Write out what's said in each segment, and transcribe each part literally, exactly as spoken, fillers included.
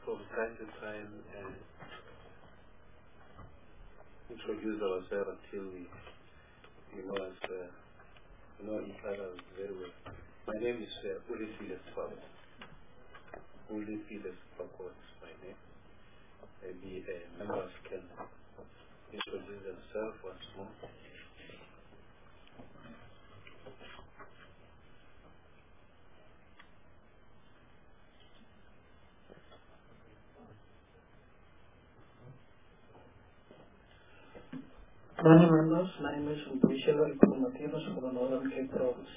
from time to time and introduce ourselves until we, you know, as, uh, you know each other very well. My name is uh, Uli Files Papa. Uli Files Papa is my name. Maybe uh, members can introduce themselves once more. Morning members, my name is Vishalo Ipumatinos from the Northern Cape Province.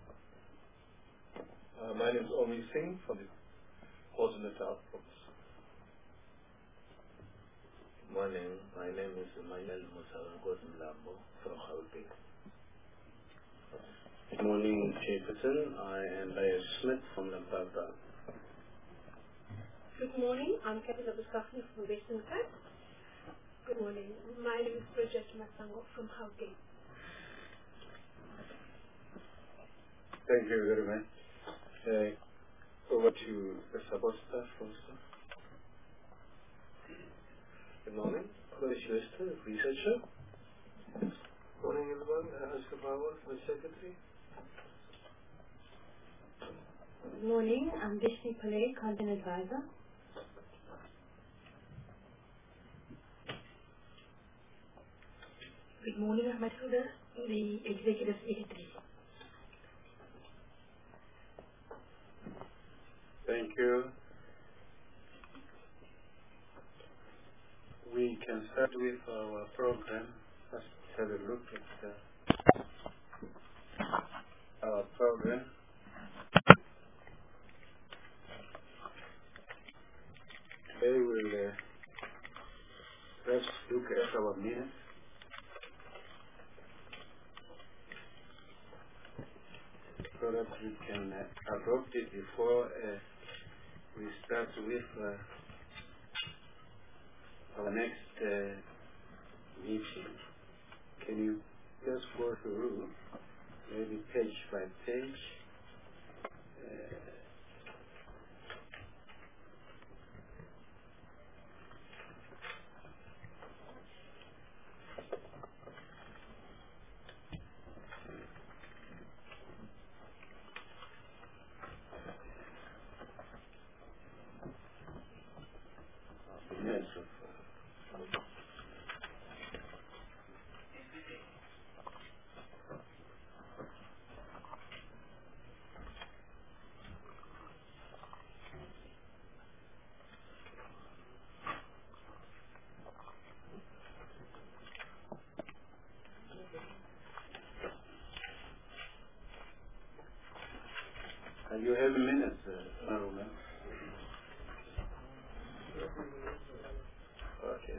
Uh, my name is Omi Singh from the KwaZulu-Natal Province. Morning, my name is Emmanuel Musalangoz Mlambo from Gauteng. Good morning, Chairperson. I am Bayer Smith from Lamphasa. Good morning, I'm Captain Abusafni from Western Cape. Good morning, my name is Bridget Masango from Gauteng. Thank you very much. Uh, over to the support staff also. Good morning, Kodesh Wester, researcher. Good morning everyone, Oscar Bawal, my secretary. Good morning, I'm Vishni Pillay, content advisor. Good morning, I'm Matilda, the executive secretary. Thank you. We can start with our program. Let's have a look at uh, our program. Today we'll uh, first look at our minutes. So that we can uh, adopt it before uh, we start with uh, our next uh, meeting. Can you just go through maybe page by page? Uh, yes, of Are you having minutes, uh, Maruman? Okay.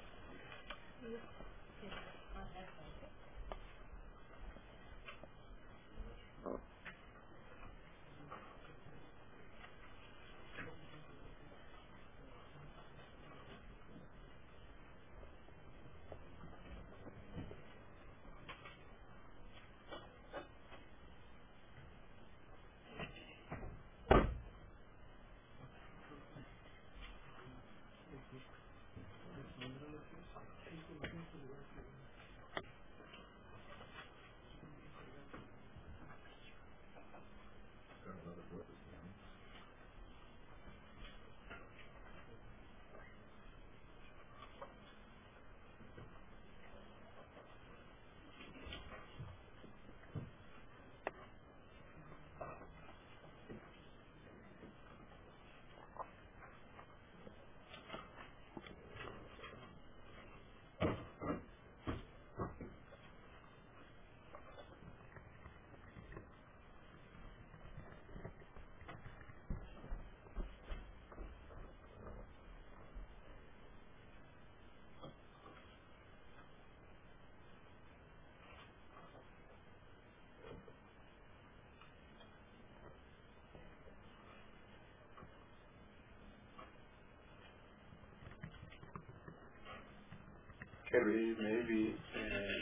Can we maybe uh,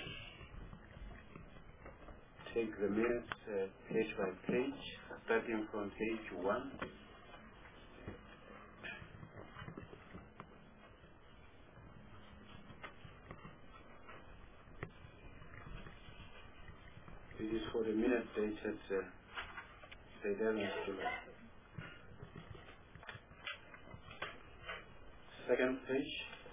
take the minutes uh, page by page, starting from page one? for the minute dated uh, the eleventh of July. Second page.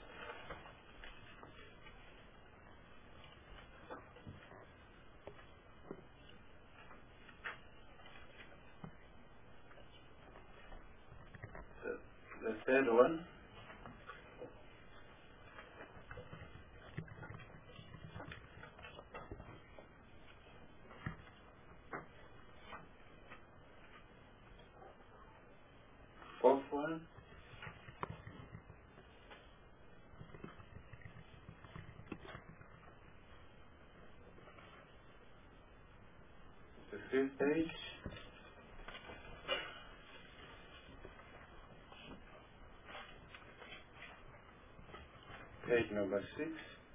The, the third one. Fourth one. The fifth page. Page number six.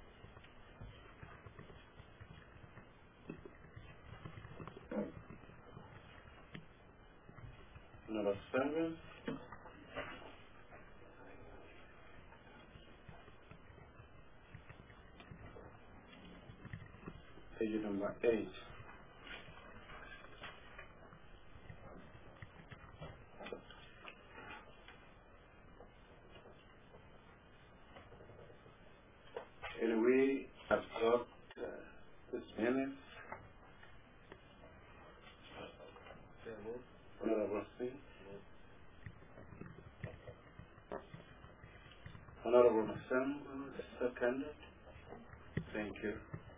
Number seven. Page number eight. Anyway, I've got uh, this minute. Honorable Singh. Honorable Masam, second. Thank you.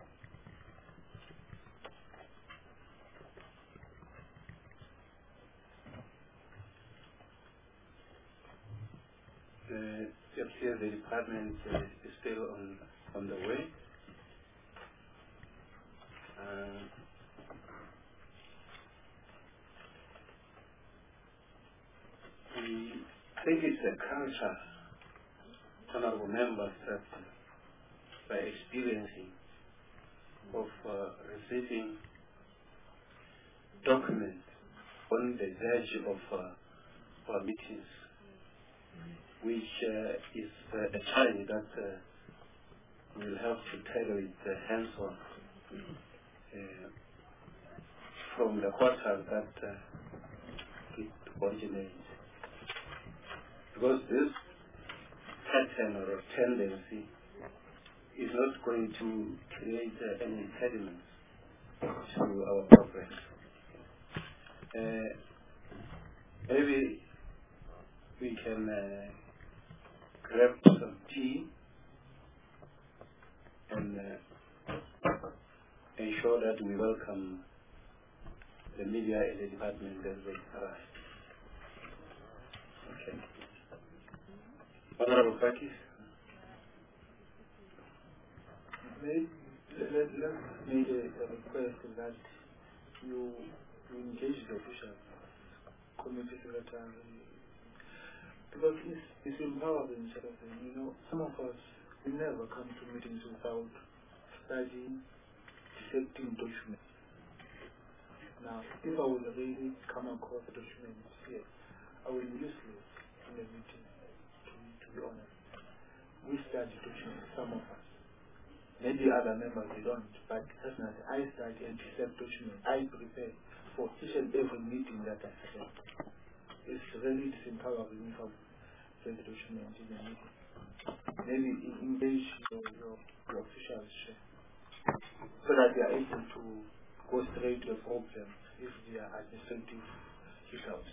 Uh, it appears the department uh, is still on on the way. Uh, we think it's a culture, honorable members, that by experiencing of uh, receiving documents on the verge of uh, our meetings, which uh, is uh, a challenge that uh, we'll have to tackle it uh, hands-on uh, from the quarter that uh, it originates. Because this pattern or a tendency is not going to create uh, any impediments to our progress. Uh, maybe we can uh, grab some tea and uh, ensure that we welcome the media in the department as they arrive. Okay. Honorable Pakis. Let, let, let's make a, a request that you, you engage the officials, committee secretary, because it's, it's empowering sort of thing. You know, some of us, we never come to meetings without studying, dissecting documents. Now, if I would really come across documents here, I will be useless in the meeting, to, to be honest. We study documents, some of us. Maybe other members, they don't, but personally, I study and dissect documents. I prepare for each and every meeting that I attend. It's really disempowering if I get the document in a meeting. Maybe engage your, your, your officials so that they are able to go straight to the problem if they are administrative hiccups.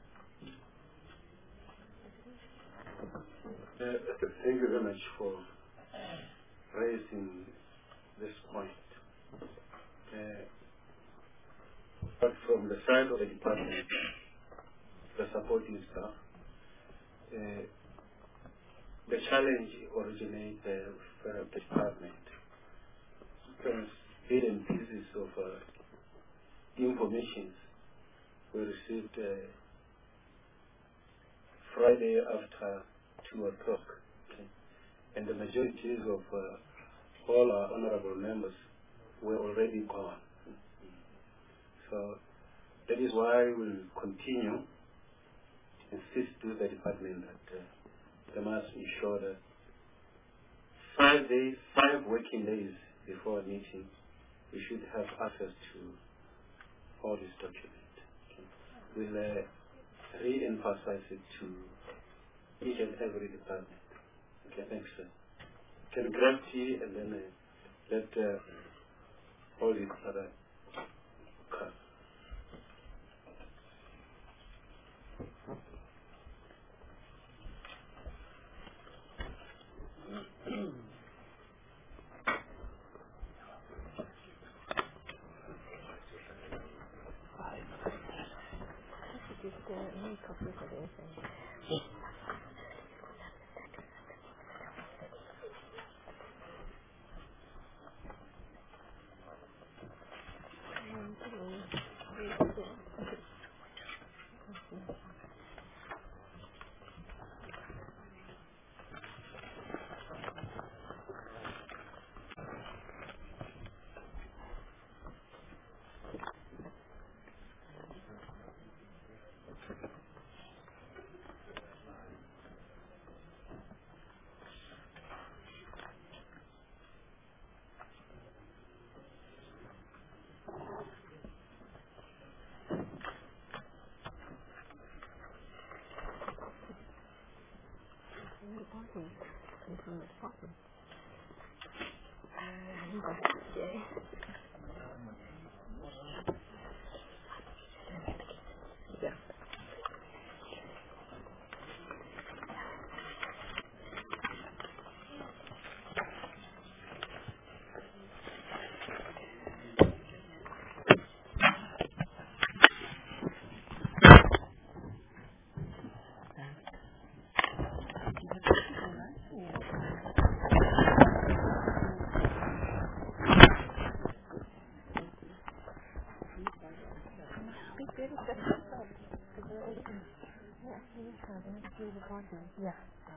Uh, thank you very much for raising this point. Uh, but from the side of the department, the supporting staff, uh, the challenge originates uh, from the department. Because hidden pieces of uh, information were received uh, Friday after two o'clock. Okay. And the majority of uh, all our honorable members were already gone. So that is why we'll continue insist to the department that uh, they must ensure that five days, five working days before a meeting, we should have access to all this document. Okay. We'll uh, re-emphasize it to each and every department. Okay, thanks, sir. Can grab tea and then uh, let uh, all these other come. Yeah.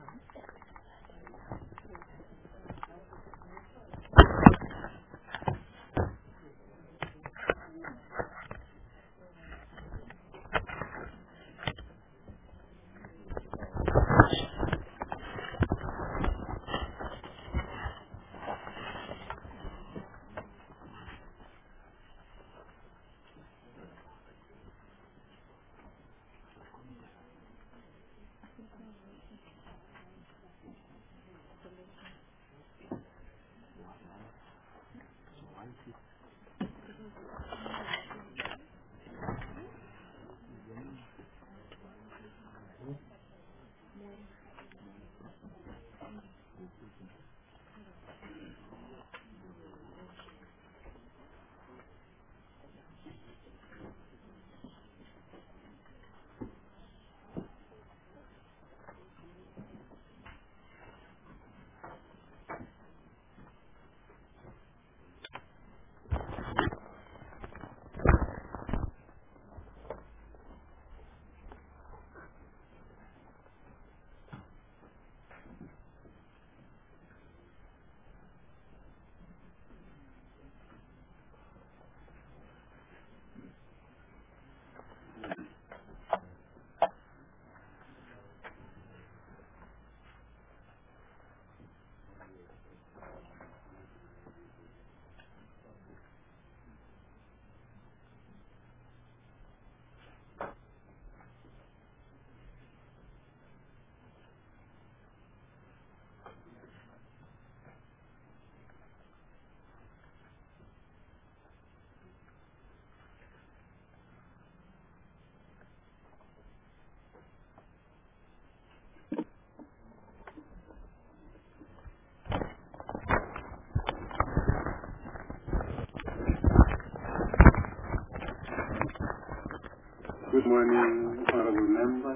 Good morning, honorable members.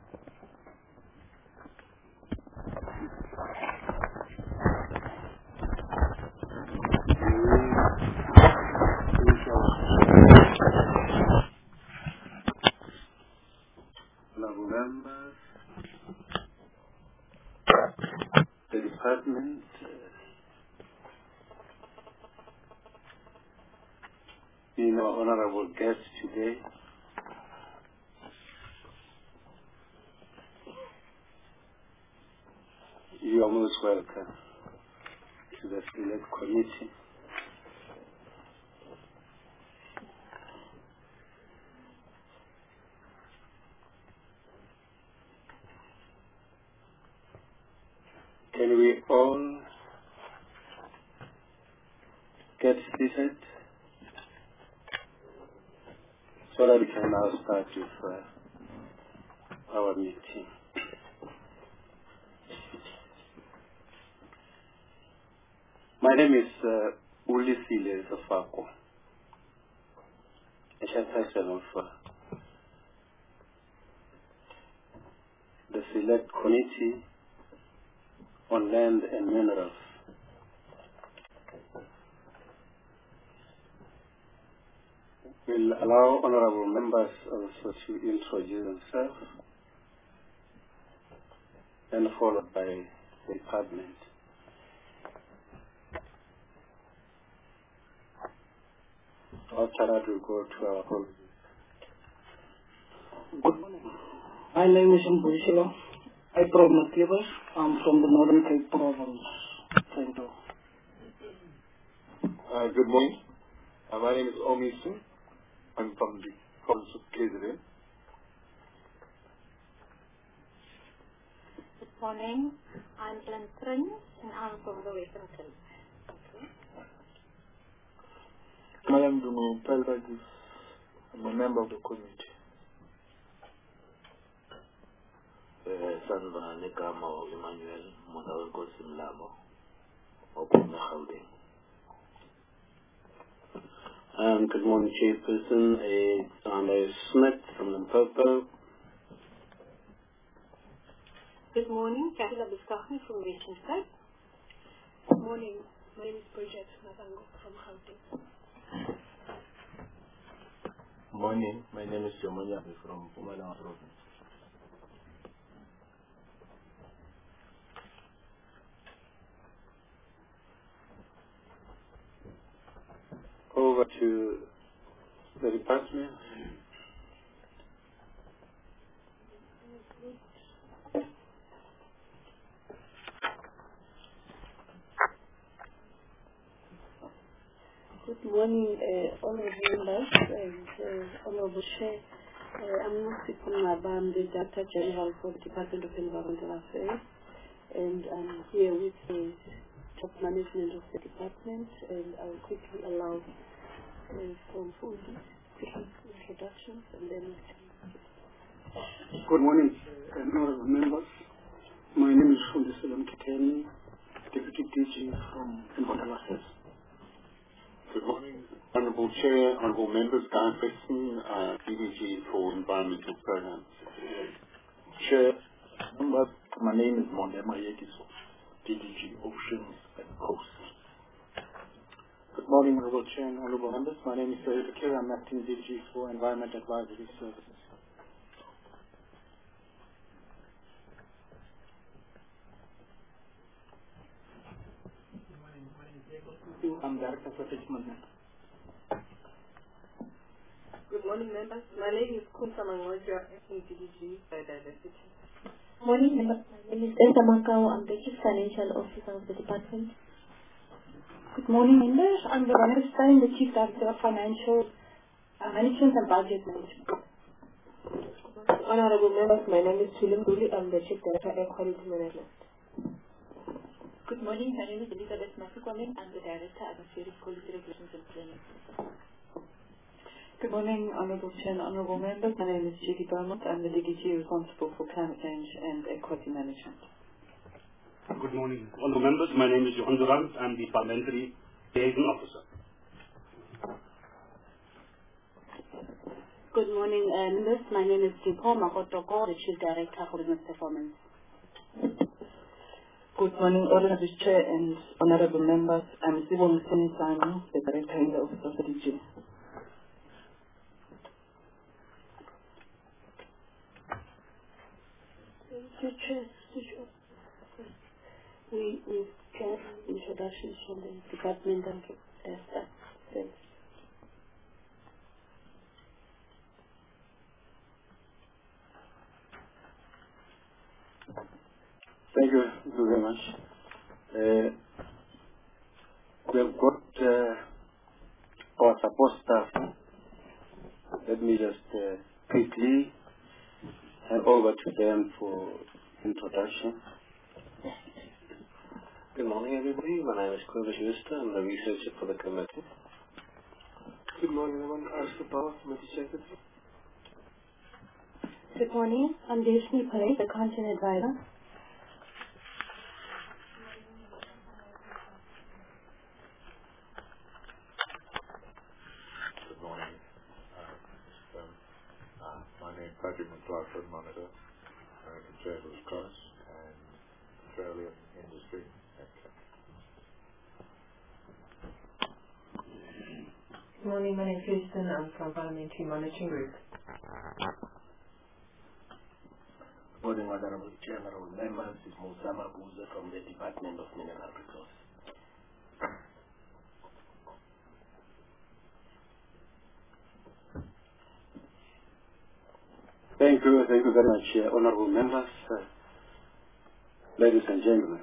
Honorable members, the department, uh, being our honorable guest today, you are most welcome to the select committee. Can we all get seated so that we can now start with uh, our meeting? My name is uh, Ulisile Zafako, a chairperson of uh, the Select Committee on Land and Minerals. We'll allow honorable members also to introduce themselves and followed by the department. After that, we'll go to our home. Good morning. My name is Mbushilo. I from Mativas. I'm from the Northern Cape Province. Thank you. Uh, good morning. Uh, my name is Omisu. I'm from the province of K Z N. Good morning. I'm Ellen Prince and I'm from the Western Cape. My name is Dungu Pelbagis. I'm a member of the committee. Sanva Nekama Emmanuel Monawan Kosim Lamo, Open Holding. Um, good morning, Chairperson. Uh, I'm Smith from Limpopo. Good morning, Katila Biskachni from Western Cape. Good morning, my name is Bridget Matango from Gauteng. Morning, my name is Jomonya from Mpumalanga Province. Over to the department. Good morning, uh, honorable members and uh, honorable chair. Uh, I'm Musipun Maba, I'm the Director General for the Department of Environmental Affairs, and I'm here with the top management of the department, and I'll quickly allow uh, from Fundi quick introductions, and then we can. Good morning, uh, honorable members. My name is Fundi Selam Kiteni, Deputy D G from Environmental Affairs. Good morning, Honorable Chair, Honorable Members, Guy Preston, uh, D D G for Environmental Programs. Chair, members, my name is Mondema Yekiso, D D G Oceans and Coast. Good morning, Honorable Chair and Honorable Members. My name is Sayed Akira. I'm acting D D G for Environment Advisory Services. I'm Director for Assessment. Good morning, members. My name is Kunsa Mangoja, acting D D G for Diversity. Morning, members. My name is Elsa Makao. I'm the Chief Financial Officer of the department. Good morning, members. I'm Veronica Stein, the Chief Director of Financial uh, Management and Budget Management. Honorable members, my name is Sulim Duli. I'm the Chief Director of Quality Management. Good morning. My name is Elizabeth Masukwame. I'm the Director of Atmospheric Quality Regulations and Planning. Good morning, Honourable Chair and Honourable Members. My name is Judy Beaumont. I'm the D D G responsible for climate change and air quality management. Good morning, Honourable Members. My name is Johan Durant. I'm the Parliamentary Liaison Officer. Good morning, uh, members. My name is Tipo Makotoko, the Chief Director for Business Performance. Good morning, Honourable Chair and Honourable Members. I'm Sibong Sinisano, the Director in the Office of the D G. Future, future. We we get introductions from the department and uh, staff. Thanks. Thank you very much. Uh, we have got uh, our support staff. Let me just uh, quickly hand over to them for introduction. morning, everybody. My name is Clovis Schuster. I'm the researcher for the committee. Good morning, everyone. Arthur Power, Committee Secretary. Good morning. I'm Deshni Parekh, the Content Advisor. Good morning. Uh, um, uh, my name is Patrick McLaughlin, Monitor, American Chamber of Commerce and Petroleum Industry. Good morning, my name is Houston. I'm from Parliamentary Monitoring Group. Good morning, Honorable General Members. This is Musama Buza from the Department of Mineral Resources. Thank you, thank you very much, uh, honorable members, uh, ladies and gentlemen.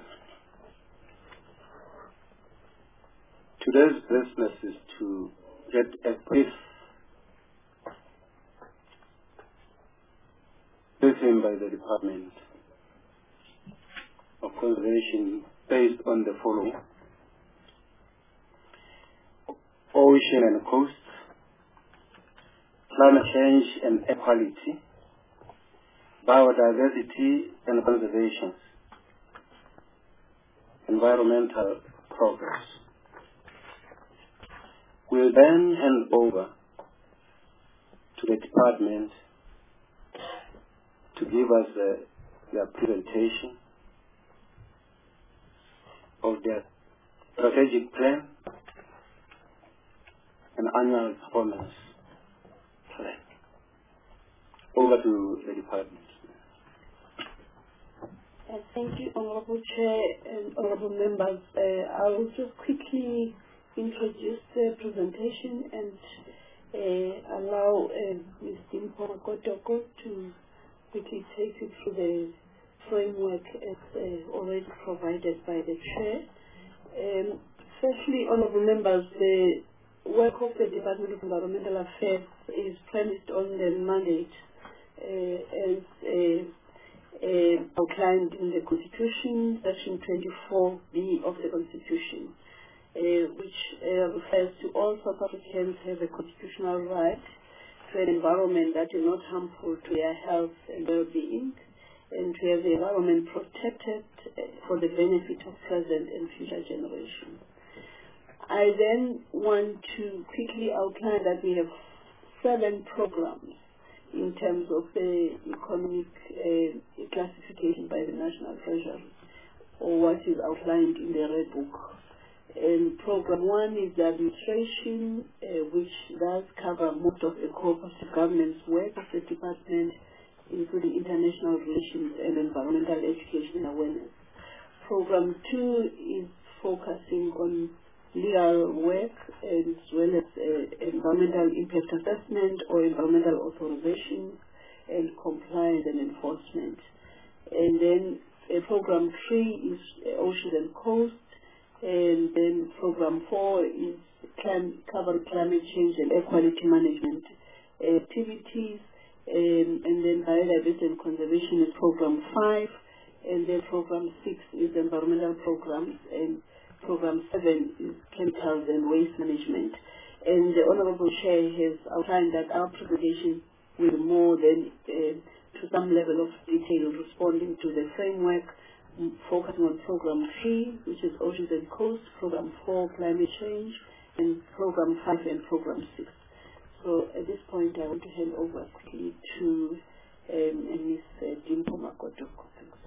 Today's business is to get a brief briefing by the Department of Conservation based on the following: ocean and coast, climate change and equality, biodiversity and conservation, environmental progress. We'll then hand over to the department to give us uh, their presentation of their strategic plan and annual performance plan. Over to the department. Uh, thank you, Honorable Chair and Honorable Members. Uh, I will just quickly introduce the presentation and uh, allow uh, Miz Dimpo Makotoko to quickly take you through the framework as uh, already provided by the Chair. Um, firstly, Honorable Members, the work of the Department of Environmental Affairs is premised on the mandate uh, as uh, uh, outlined in the Constitution, Section twenty-four B of the Constitution, uh, which uh, refers to all South Africans have a constitutional right to an environment that is not harmful to their health and well-being, and to have the environment protected uh, for the benefit of present and future generations. I then want to quickly outline that we have seven programs in terms of the economic uh, classification by the National Treasury, or what is outlined in the Red Book. And program one is the administration, uh, which does cover most of the cooperative government's work of the department, including international relations and environmental education and awareness. Program two is focusing on legal work as well as uh, environmental impact assessment or environmental authorization and compliance and enforcement. And then uh, program three is uh, ocean and coast, and then program four is clim cover climate change and air quality management activities, um, and then biodiversity and conservation is program five, and then program six is environmental programs, and program seven is chemicals and waste management. And the Honorable Chair has outlined that our presentation will more than uh, to some level of detail responding to the framework, focusing on program three, which is oceans and coast, program four, climate change, and program five and program six. So at this point, I want to hand over quickly to um, Miz Uh, Dimpo Makotoko.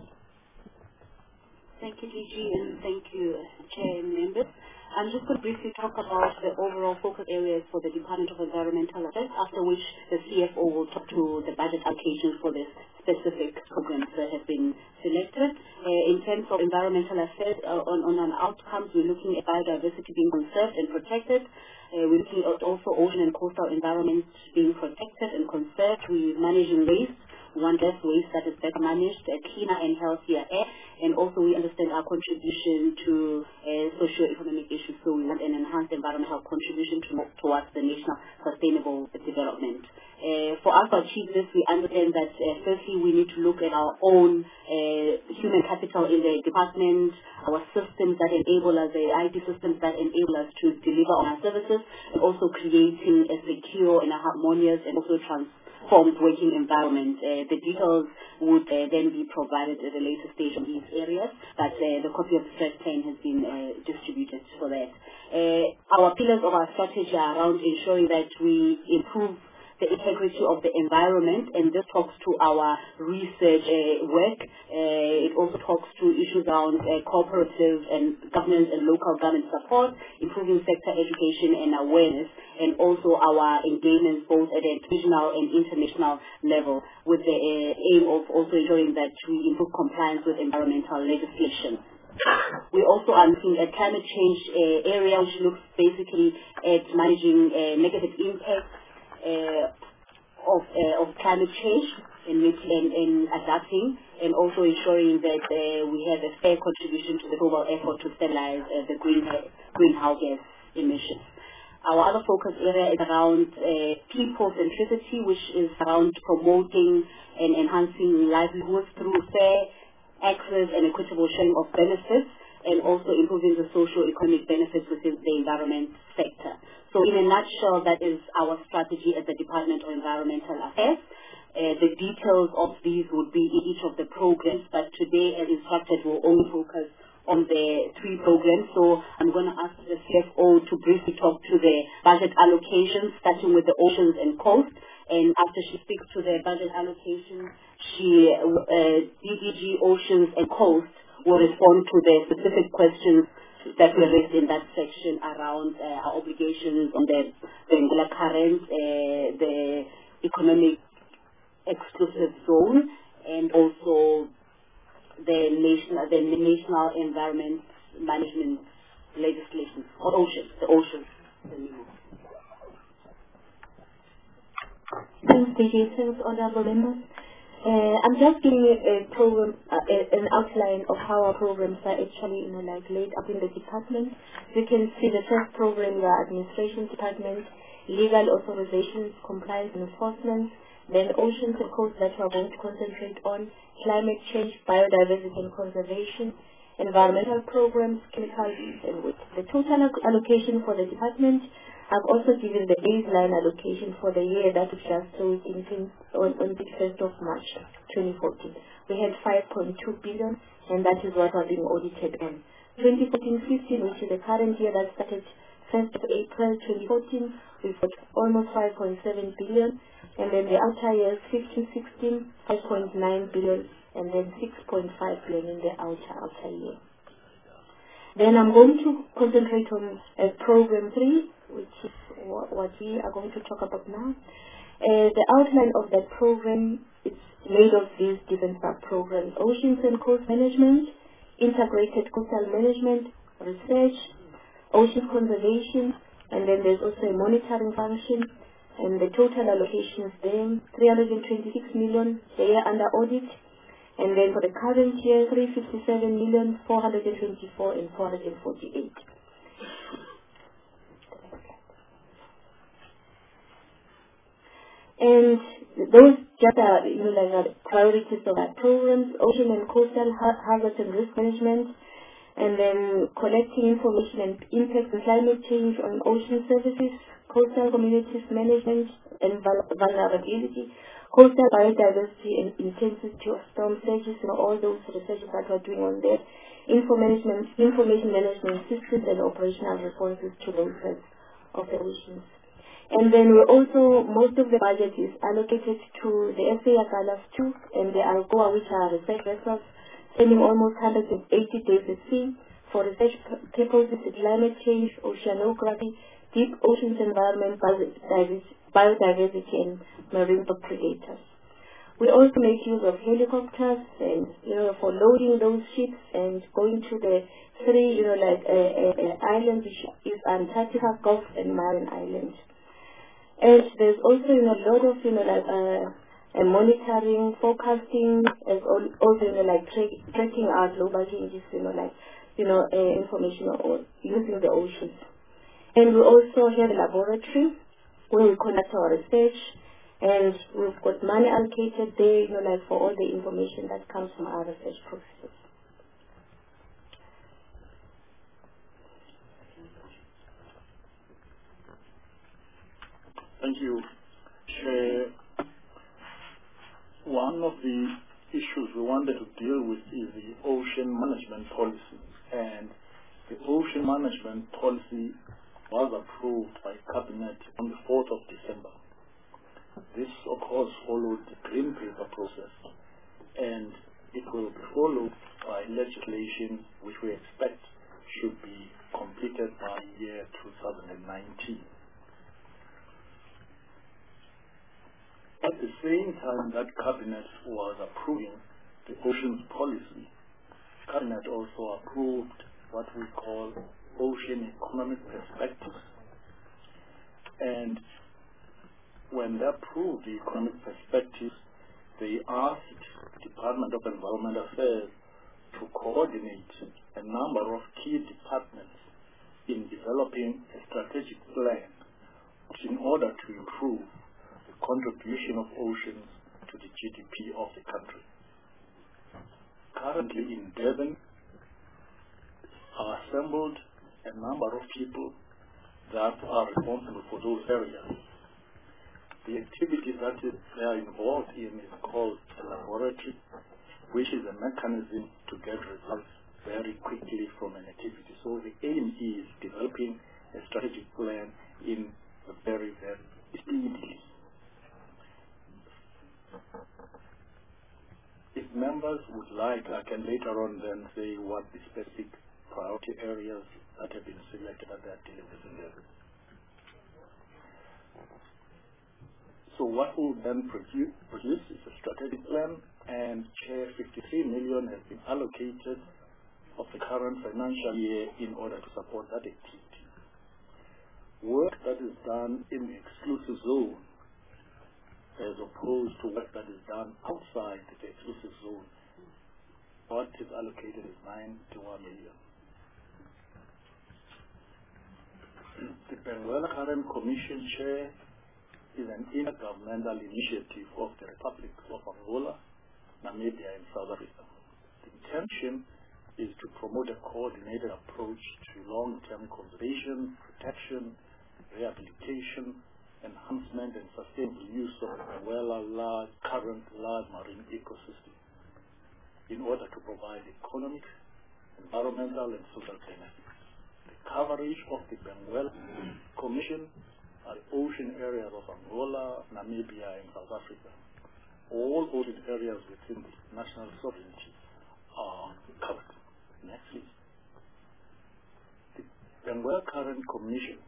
Thank you, D G, and thank you, uh, Chair and members. I'm just going to briefly talk about the overall focus areas for the Department of Environmental Affairs, after which the C F O will talk to the budget allocations for the specific programs that have been selected. Uh, in terms of environmental affairs, uh, on, on our outcomes, we're looking at biodiversity being conserved and protected. Uh, we're looking at also ocean and coastal environments being protected and conserved. We're managing waste. We want less waste that is better managed, uh, cleaner and healthier air, and also we understand our contribution to uh, socio-economic issues, so we want an enhanced environmental contribution to, towards the national sustainable development. Uh, for us to achieve this, we understand that uh, firstly we need to look at our own uh, human human capital in the department, our systems that enable us, the I T systems that enable us to deliver on our services, and also creating a secure and a harmonious and also transformed working environment. Uh, the details would uh, then be provided at a later stage in these areas, but uh, the copy of the stress plan has been uh, distributed for that. Uh, our pillars of our strategy are around ensuring that we improve the integrity of the environment, and this talks to our research uh, work. Uh, it also talks to issues around uh, cooperative and governance and local government support, improving sector education and awareness, and also our engagements both at a regional and international level, with the uh, aim of also ensuring that we improve compliance with environmental legislation. We also are looking at climate change uh, area, which looks basically at managing uh, negative impacts Uh, of, uh, of climate change and, and, and adapting, and also ensuring that uh, we have a fair contribution to the global effort to stabilize uh, the green, greenhouse gas emissions. Our other focus area is around uh, people centricity, which is around promoting and enhancing livelihoods through fair access and equitable sharing of benefits, and also improving the socio-economic benefits within the environment sector. So in a nutshell, that is our strategy at the Department of Environmental Affairs. Uh, the details of these would be in each of the programs, but today, as instructed, we'll only focus on the three programs. So I'm going to ask the C F O to briefly talk to the budget allocations, starting with the oceans and coast. And after she speaks to the budget allocation, she, uh, D D G Oceans and Coast will respond to the specific questions that were raised in that section around uh, our obligations on the Benguela Current, uh, the economic exclusive zone, and also the national, the national environment management legislation, or oceans, the oceans. Thanks, D J. Thanks, honorable members. Uh, I'm just giving you a program, uh, a, an outline of how our programs are actually, you know, like laid up in the department. You can see the first program, the administration department, legal authorizations, compliance and enforcement, then oceans and coasts that we are going to concentrate on, climate change, biodiversity and conservation, environmental programs, chemicals and waste. The total allocation for the department, I've also given the baseline allocation for the year that we just sold in, on, on the first of March twenty fourteen. We had five point two billion, and that is what we're being audited on. twenty fourteen fifteen, which is the current year that started first of April twenty fourteen, we've got almost five point seven billion, and then the outer years fifteen sixteen, five point nine billion, and then six point five billion in the outer outer year. Then I'm going to concentrate on uh, program three, which is what, what we are going to talk about now. Uh, the outline of that program is made of these different sub-programs: oceans and coast management, integrated coastal management, research, ocean conservation, and then there's also a monitoring function. And the total allocations then three hundred twenty-six million the year under audit, and then for the current year three hundred fifty-seven million four hundred twenty-four and four hundred forty-eight. And those just are, you know, like are priorities of our programs: ocean and coastal ha hazard and risk management, and then collecting information and impact and climate change on ocean services, coastal communities management and vulnerability, coastal biodiversity and intensity of storm surges, and all those researches that we're doing on there, info management, information management systems and operational responses to those threats of the oceans. And then we also, most of the budget is allocated to the S A Agalas two and the ALGOA, which are research vessels, spending almost one hundred eighty days at sea for research purposes, climate change, oceanography, deep oceans environment, biodiversity, and marine predators. We also make use of helicopters and, you know, for loading those ships and going to the three, you know, like uh, uh, uh, islands, which is Antarctica, Gulf, and Marian Islands. And there's also, you know, a lot of, you know, like uh, uh, monitoring, forecasting, as also, you know, like tra tracking our global changes, you know, like, you know, uh, information or using the oceans. And we also have a laboratory where we conduct our research And we've got money allocated there, you know, like for all the information that comes from our research processes. Thank you, Chair. One of the issues we wanted to deal with is the ocean management policy. And the ocean management policy was approved by Cabinet on the fourth of December. This, of course, followed the Green Paper process, and it will be followed by legislation which we expect should be completed by year two thousand nineteen. At the same time that Cabinet was approving the oceans policy, Cabinet also approved what we call ocean economic perspectives. And when they approved the economic perspectives, they asked the Department of Environment Affairs to coordinate a number of key departments in developing a strategic plan in order to improve contribution of oceans to the G D P of the country. Currently in Durban are assembled a number of people that are responsible for those areas. The activity that is they are involved in is called a laboratory, which is a mechanism to get results very quickly from an activity. So the aim is developing a strategic plan in a very, very speedily. If members would like, I can later on then say what the specific priority areas that have been selected at that delivery level. So what will then produce, produce is a strategic plan, and Chair fifty-three million has been allocated of the current financial year in order to support that activity. Work that is done in the exclusive zone as opposed to work that is done outside the exclusive zone, what is allocated is ninety-one million. The Benguela Karen Commission Chair is an intergovernmental initiative of the Republic of Angola, Namibia, and South Africa. The intention is to promote a coordinated approach to long-term conservation, protection, rehabilitation, enhancement and sustainable use of the Benguela large, current large marine ecosystem in order to provide economic, environmental, and social benefits. The coverage of the Benguela Commission are the ocean areas of Angola, Namibia, and South Africa. All ocean areas within the national sovereignty are covered. Next, please. The Benguela Current Commission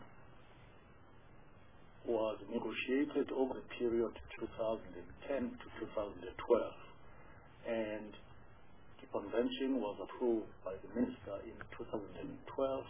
was negotiated over the period two thousand ten to two thousand twelve, and the convention was approved by the minister in two thousand twelve.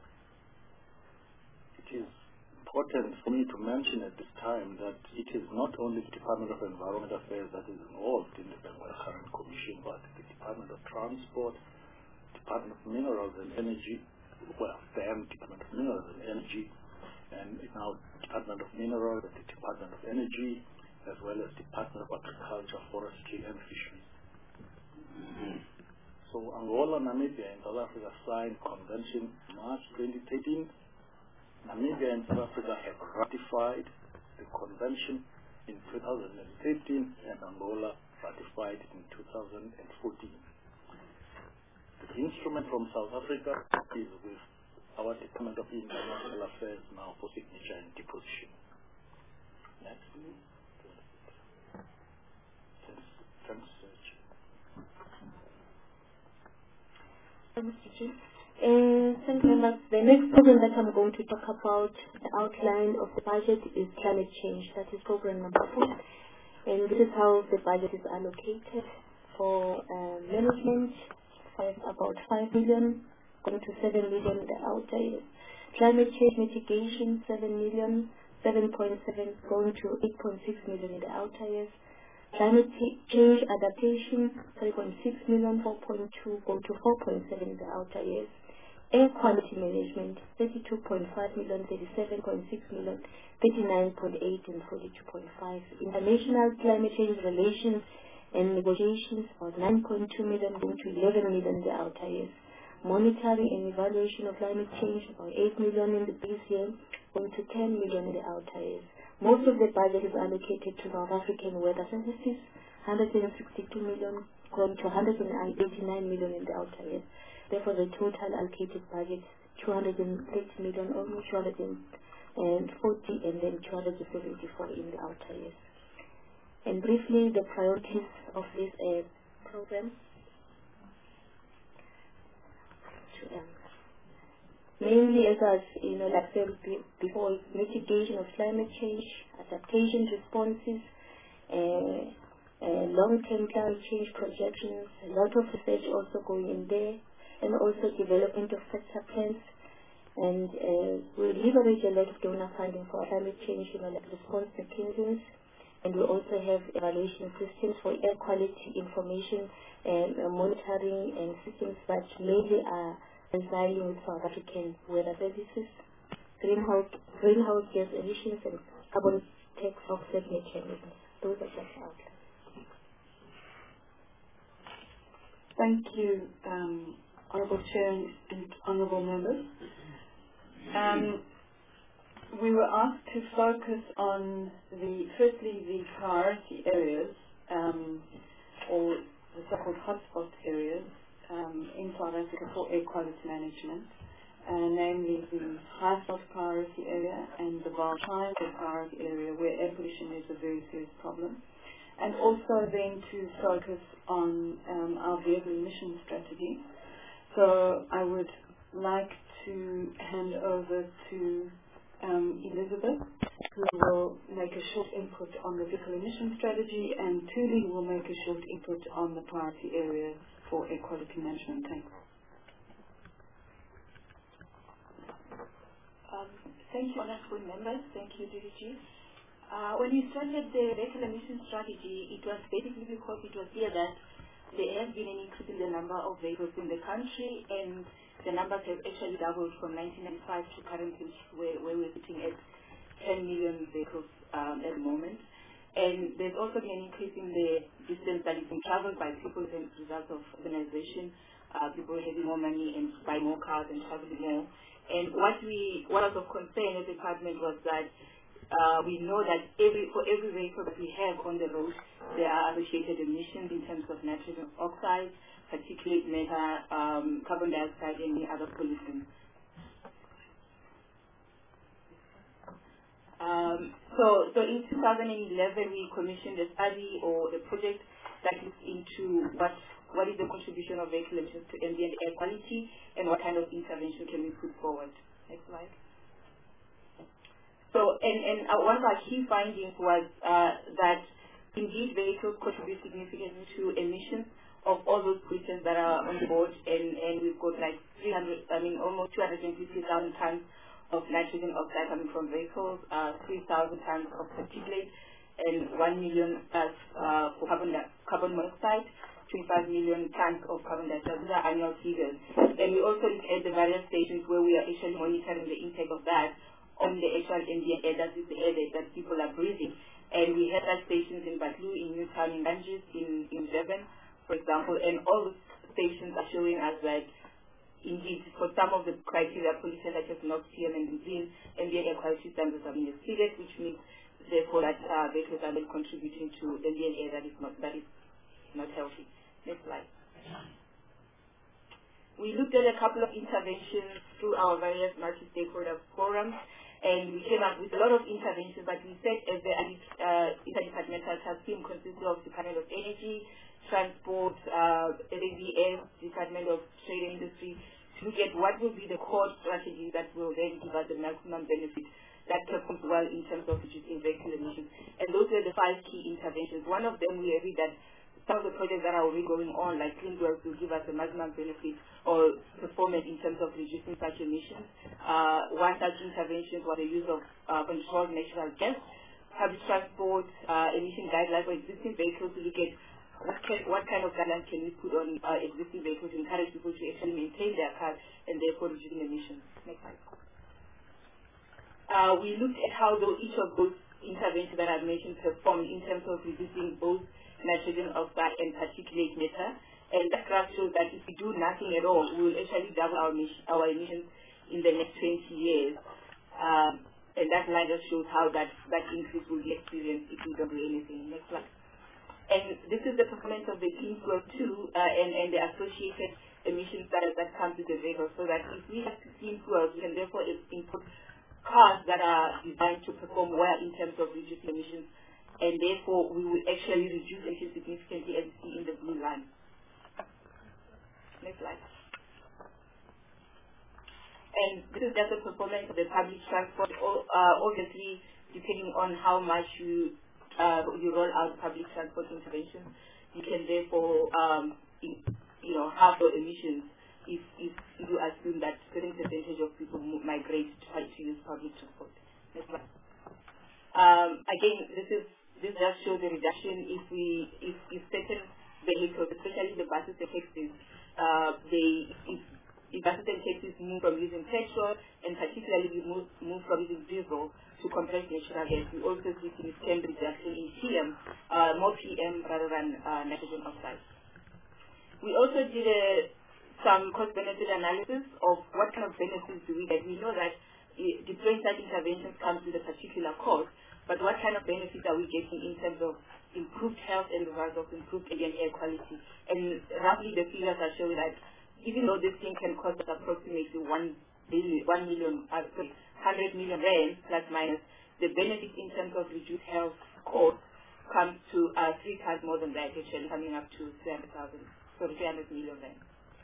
It is important for me to mention at this time that it is not only the Department of Environment Affairs that is involved in the Benguela Current Commission, but the Department of Transport, Department of Minerals and Energy, well, then Department of Minerals and Energy, and now Department of Minerals and the Department of Energy, as well as Department of Agriculture, Forestry, and Fisheries. Mm-hmm. So Angola, Namibia, and South Africa signed Convention in March twenty thirteen. Namibia and South Africa have ratified the Convention in two thousand thirteen, and Angola ratified it in two thousand fourteen. The instrument from South Africa is with our Department of International Affairs now for signature and deposition. Next, please. Thanks, Mister Chief. Uh, thank you very much. The next program that I'm going to talk about, the outline of the budget, is climate change. That is program number four. And this is how the budget is allocated for uh, management, five, about five million. Going to seven million in the outer years. Climate change mitigation, seven million, seven point seven going to eight point six million in the outer years. Climate change adaptation, three point six million, four point two going to four point seven in the outer years. Air quality management, thirty-two point five million, thirty-seven point six million, thirty-nine point eight, and forty-two point five. International climate change relations and negotiations, about nine point two million, going to eleven million in the outer years. Monitoring and evaluation of climate change, about eight million in the base year, going to ten million in the outer years. Most of the budget is allocated to North African weather services, one hundred sixty-two million, going to one hundred eighty-nine million in the outer years. Therefore, the total allocated budget is two hundred thirty million, almost two hundred forty, and then two hundred seventy-four in the outer years. And briefly, the priorities of this uh, program. Um, mainly, as I you know, like said before, mitigation of climate change, adaptation responses, uh, uh, long-term climate change projections, a lot of research also going in there, and also development of sector plans. And uh, we leverage a lot of donor funding for climate change, you know, like response mechanisms. And we also have evaluation systems for air quality information and uh, monitoring and systems that mainly are residing with South African weather services, greenhouse, greenhouse gas emissions, and carbon tax offset mechanisms. Those are just outlines. Thank you, um, Honourable Chair and, and Honourable Members. Um, we were asked to focus on the, firstly, the priority areas, um, or the so-called hotspot areas, um, in South Africa for air quality management, uh, namely the Highveld priority area and the Vaal Triangle priority area, where air pollution is a very serious problem. And also then to focus on um, our vehicle emission strategy. So I would like to hand over to um, Elizabeth, who will make a short input on the vehicle emission strategy, and Thuli will make a short input on the priority areas for air quality management. Thanks. Um, thank you, honourable members. Thank you, D D G. Uh, when we started the vehicle emission strategy, it was basically because it was clear that there has been an increase in the number of vehicles in the country, and the numbers have actually doubled from nineteen ninety-five to currently, where, where we're sitting at ten million vehicles um, at the moment. And there's also been an increase in the distance that is being traveled by people as a result of urbanization, uh, people having more money and buy more cars and traveling more. And what we, what was of concern as a department was that uh, we know that every, for every vehicle that we have on the road, there are associated emissions in terms of nitrogen oxide, particulate matter, um, carbon dioxide, and the other pollutants. Um, so, so in two thousand eleven, we commissioned a study or a project that looks into what what is the contribution of vehicle emissions to ambient air quality, and what kind of intervention can we put forward. Next slide. So, and, and uh, one of our key findings was uh, that indeed vehicles contribute significantly to emissions of all those pollutants that are on board, and, and we've got like three hundred, I mean almost two hundred fifty thousand tons of nitrogen oxide coming from vehicles, uh, three thousand tons of particulate, and one million tons uh, for carbon, carbon monoxide, twenty-five million tons of carbon dioxide. These are annual figures. And we also look at the various stations where we are actually monitoring the intake of that on the actual ambient air, that is the air that, that people are breathing. And we have such stations in Batlu, in Newtown, in Ganges, in, in Durban, for example, and all those stations are showing us that indeed, for some of the criteria, pollutants such as NOx, P M, and benzene, ambient air quality standards have been exceeded, which means, therefore, that uh, vehicles are not contributing to ambient air that is not that is not healthy. Next slide. We looked at a couple of interventions through our various multi-stakeholder forums, and we came up with a lot of interventions. But we said, as the uh, interdepartmental task team consisted of Department of Energy, Transport, uh, L A D S, Department of Trade and Industry, to look at what will be the core strategies that will then give us the maximum benefit that performs well in terms of reducing vehicle emissions. And those were the five key interventions. One of them, we agreed that some of the projects that are already going on, like CleanWorks, will give us the maximum benefit or performance in terms of reducing such emissions. Uh, one such intervention was the use of uh, controlled natural gas, public transport, uh, emission guidelines for existing vehicles to look at What, can, what kind of guidelines can we put on uh, existing vehicles to encourage people to actually maintain maintain their cars and therefore reducing emissions. Next slide. Uh, we looked at how though each of those interventions that I've mentioned performed in terms of reducing both nitrogen oxide and particulate matter. And that graph shows that if we do nothing at all, we will actually double our, emission, our emissions in the next twenty years. Um, and that line just shows how that, that increase will be experienced if we don't do anything. Next slide. And this is the performance of the clean fuel too, uh, and, and the associated emission status that comes with the vehicle, so that if we have clean fuels, we can therefore input cars that are designed to perform well in terms of reducing emissions, and therefore we will actually reduce emissions significantly, as you see in the blue line. Next slide. And this is just the performance of the public transport, uh, obviously depending on how much you uh, you roll out public transport interventions, you can therefore um, in, you know, halve your emissions if, if you assume that certain percentage of people migrate to try to use public transport. Next slide. Um, again, this is this just shows the reduction if we if, if certain vehicles, especially the buses and taxis, uh, they if, if buses and taxis move from using petrol, and particularly we move, move from using diesel to compress natural gas, we also see significant reduction in P M, uh, more P M rather than uh, nitrogen oxide. We also did a, some cost-benefit analysis of what kind of benefits do we get. We know that uh, deploying such interventions comes with a particular cost, but what kind of benefits are we getting in terms of improved health and results of improved again air quality? And roughly the figures are showing that even though this thing can cost us approximately one billion, one million, uh, sorry, hundred million rand plus minus, the benefit in terms of reduced health costs comes to uh, three times more than that, actually coming up to three hundred thousand, sorry, three hundred million rand.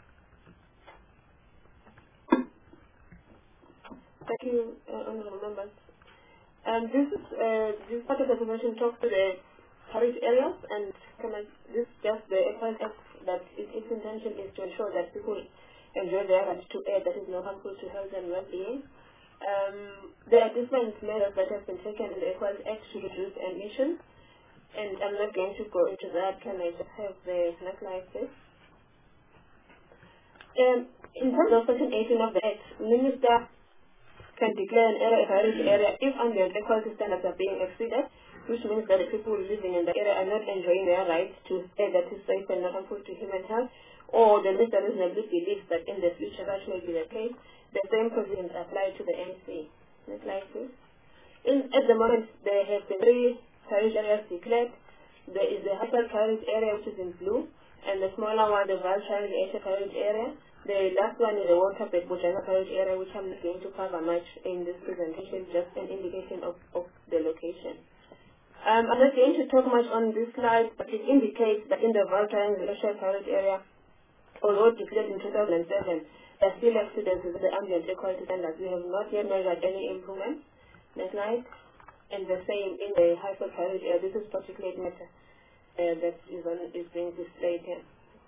Thank you, uh, honorable members. Um, this is uh, this part of the presentation talks to the heritage areas, and can I, this is just the Equine Act that its, its intention is to ensure that people enjoy their right to air that is not harmful to health and well-being. Um, there are different measures that have been taken in the Equine Act to reduce emissions, and I'm not going to go into that. Can I just have the next slide, please? Um, in terms of Section eighteen of the Act, Minister can declare an area a heritage area if under the quality standards are being exceeded, which means that the people living in the area are not enjoying their rights to air that is safe and not harmful to human health, or the minister reasonably believes that in the future that may be the case. The same provisions apply to the M C. Next slide, please. In, at the moment, there have been three heritage areas declared. There is the Hassan heritage area, which is in blue, and the smaller one, the Val heritage area. The last one is the Waterberg Bojana heritage area, which I'm not going to cover much in this presentation, just an indication of, of the location. Um, I'm not going to talk much on this slide, but it indicates that in the Val heritage area, although declared in two thousand seven, there are still exceedances in the ambient air quality standards. We have not yet measured any improvement. Next slide. And the same in the Hyper heritage area. This is particulate matter uh, that is, on, is being displayed here.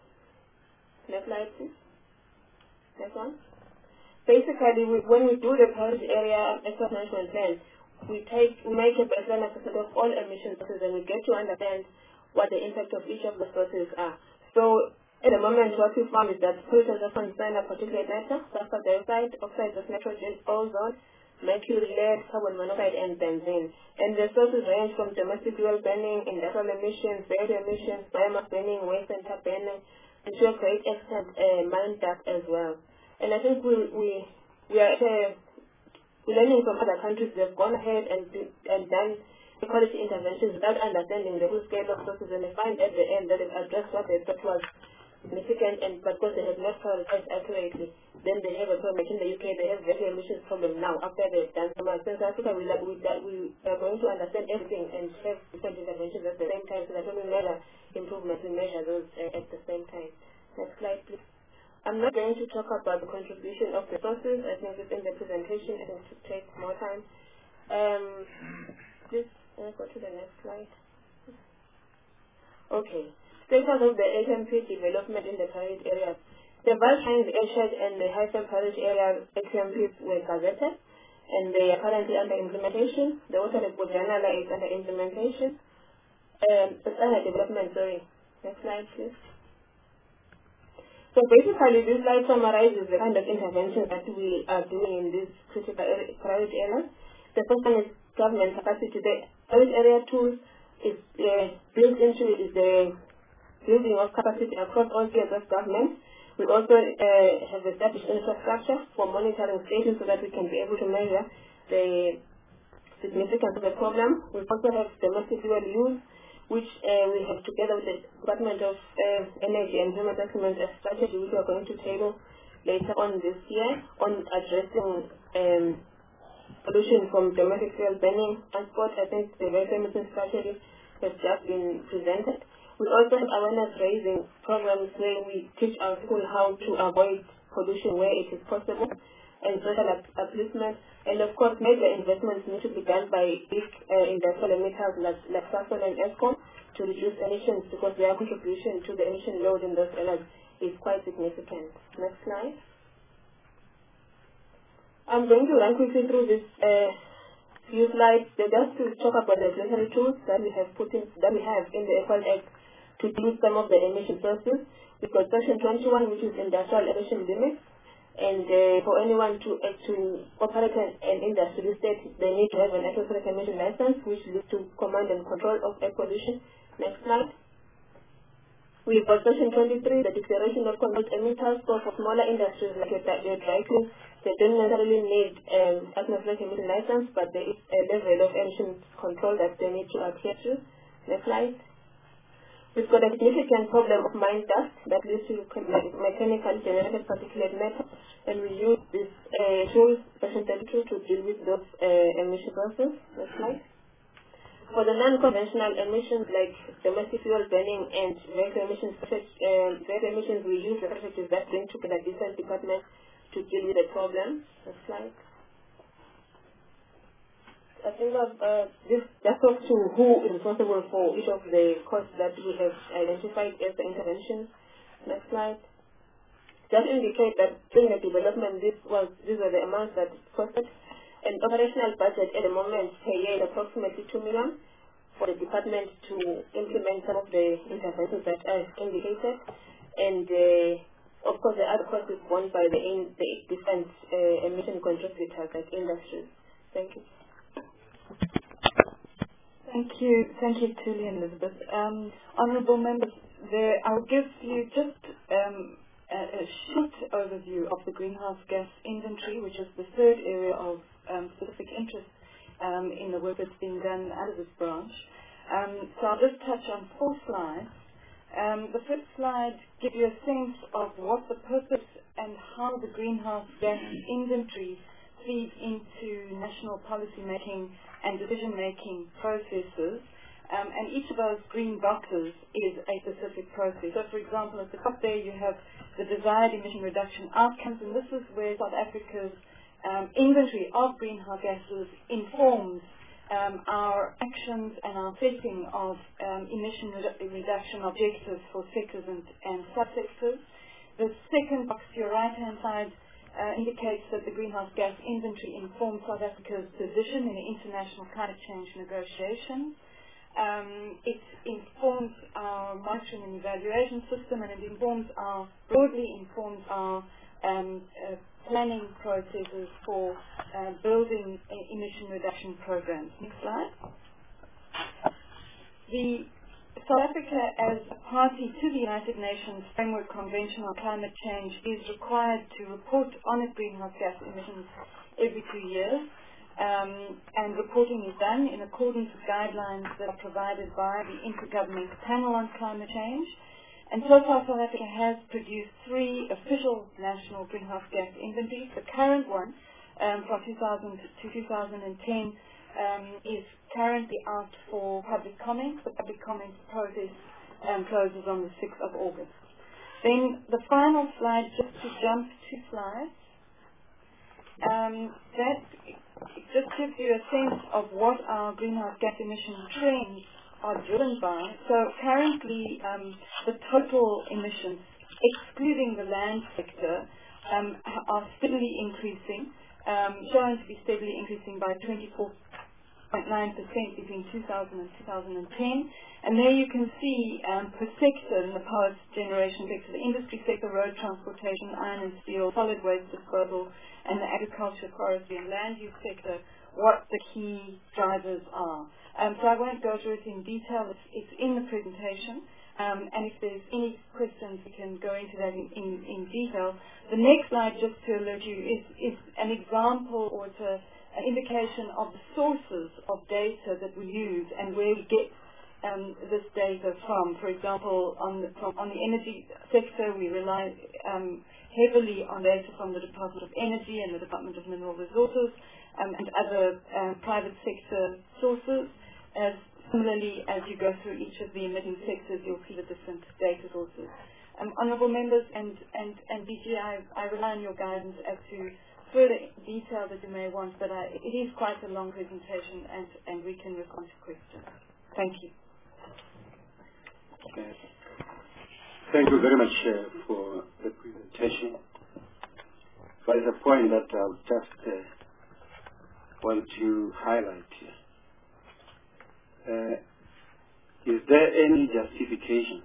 Next slide, please. Next one. Basically, we, when we do the heritage area effort management plan, we take we make a baseline assessment of all emission sources, and we get to understand what the impact of each of the sources are. So at the moment, what we found is that pollutants of concern are particulate matter, sulfur dioxide, oxides of nitrogen, ozone, mercury, lead, carbon monoxide, and benzene. And the sources range from domestic fuel burning, industrial emissions, radio emissions, biomass burning, waste and tap burning, and to a great extent, uh, mine dust as well. And I think we we we are uh, learning from other countries. They've gone ahead and and done quality interventions without understanding the full scale of sources, and they find at the end that they've addressed what they thought was significant, and but because they have not prioritized accurately, then they have a problem. In the U K, they have very emissions problem now after they've done so much. In South Africa, we, we, we are going to understand everything and have different interventions at the same time, so that when we measure improvements, we measure those uh, at the same time. Next slide, please. I'm not going to talk about the contribution of the sources. I think it's in the presentation. I think it should take more time. Um, please uh, go to the next slide. Okay. Status of the H M P development in the heritage areas. The Valheim, Eshed, and the Hyper heritage area H M Ps were gazetted, and they are currently under implementation. The Waterberg Bojana is under implementation. Um, it's under development, sorry. Next slide, please. So basically, this slide summarizes the kind of intervention that we are doing in these critical area, priority areas. The first one is government capacity. The priority area two is uh, built into it is the building of capacity across all tiers of government. We also uh, have established infrastructure for monitoring stations so that we can be able to measure the significance of the problem. We also have domestic fuel use, which uh, we have together with the Department of uh, Energy and Human Resources a strategy which we are going to table later on this year on addressing um, pollution from domestic fuel burning transport. I think the very emission strategy has just been presented. We also have awareness raising programs where we teach our people how to avoid pollution where it is possible, and social upliftment. And of course, major investments need to be done by big uh, industrial emitters like, like Sasol and Eskom to reduce emissions, because their contribution to the emission load in those areas is quite significant. Next slide. I'm going to run quickly through this uh, few slides. They're just to talk about the regulatory tools that we have put in, that we have in the Equal Act to use some of the emission sources. We've got Section twenty-one, which is industrial emission limits, and uh, for anyone to uh, to operate an, an industry state, they need to have an atmospheric emission license, which leads to command and control of air pollution. Next slide. We've got Section twenty-three, the declaration of controlled emitters. So for smaller industries like the dry clean, they don't necessarily need um, atmospheric emission license, but there is a level of emission control that they need to adhere to. Next slide. We've got a significant problem of mine dust that leads to mechanically generated particulate matter, and we use this uh, tools, Section thirty-two, to deal with those uh, emission sources. Next slide. For the non-conventional emissions like domestic fuel burning and vehicle emissions, uh, vehicle emissions, we use the strategies that bring together different departments to deal with the problem. Next slide. I think of uh, this just talks to who is responsible for each of the costs that we have identified as the interventions. Next slide. Just indicate that during the development, this was these are the amounts that costed. An operational budget at the moment per year is approximately two million for the department to implement some of the interventions that are indicated, and uh, of course the other cost is borne by the, in, the different uh, emission contributors like industries. Thank you. Thank you, thank you, Tuli and Elizabeth. Um, honourable members, there, I'll give you just um, a, a short overview of the greenhouse gas inventory, which is the third area of um, specific interest um, in the work that's being done out of this branch. Um, so I'll just touch on four slides. Um, the first slide gives you a sense of what the purpose and how the greenhouse gas inventory feeds into national policy making and decision-making processes, um, and each of those green boxes is a specific process. So, for example, at the top there you have the desired emission reduction outcomes, and this is where South Africa's um, inventory of greenhouse gases informs um, our actions and our setting of um, emission redu reduction objectives for sectors and, and subsectors. The second box to your right-hand side Uh, indicates that the greenhouse gas inventory informs South Africa's position in the international climate change negotiations. Um, it informs our monitoring and evaluation system, and it informs our, broadly informs our um, uh, planning processes for uh, building uh, emission reduction programs. Next slide. The South Africa, as a party to the United Nations Framework Convention on Climate Change, is required to report on its greenhouse gas emissions every two years, um, and reporting is done in accordance with guidelines that are provided by the Intergovernmental Panel on Climate Change. And so far, South Africa has produced three official national greenhouse gas inventories. The current one, um, from two thousand to two thousand ten, um, is currently out for public comment. The public comment process um, closes on the sixth of August. Then the final slide, just to jump two slides, um, that just gives you a sense of what our greenhouse gas emission trends are driven by. So currently, um, the total emissions, excluding the land sector, um, are steadily increasing, um, shown to be steadily increasing by twenty-four point nine percent between two thousand and two thousand ten. And there you can see um, per sector in the power generation sector, the industry sector, road transportation, iron and steel, solid waste disposal, and the agriculture, forestry and land use sector, what the key drivers are. Um, so I won't go through it in detail. It's, it's in the presentation. Um, and if there's any questions, we can go into that in, in, in detail. The next slide, just to alert you, is, is an example or it's a, an indication of the sources of data that we use and where we get um, this data from. For example, on the, from, on the energy sector, we rely um, heavily on data from the Department of Energy and the Department of Mineral Resources um, and other um, private sector sources. As Similarly, as you go through each of the emitting sectors, you'll see the different data sources. Um, honourable members and, and, and D G, I, I rely on your guidance as to further detail that you may want, but I, it is quite a long presentation and, and we can respond to questions. Thank you. Okay. Thank you very much uh, for the presentation. But the point that I would just uh, want to highlight here. Uh, is there any justification,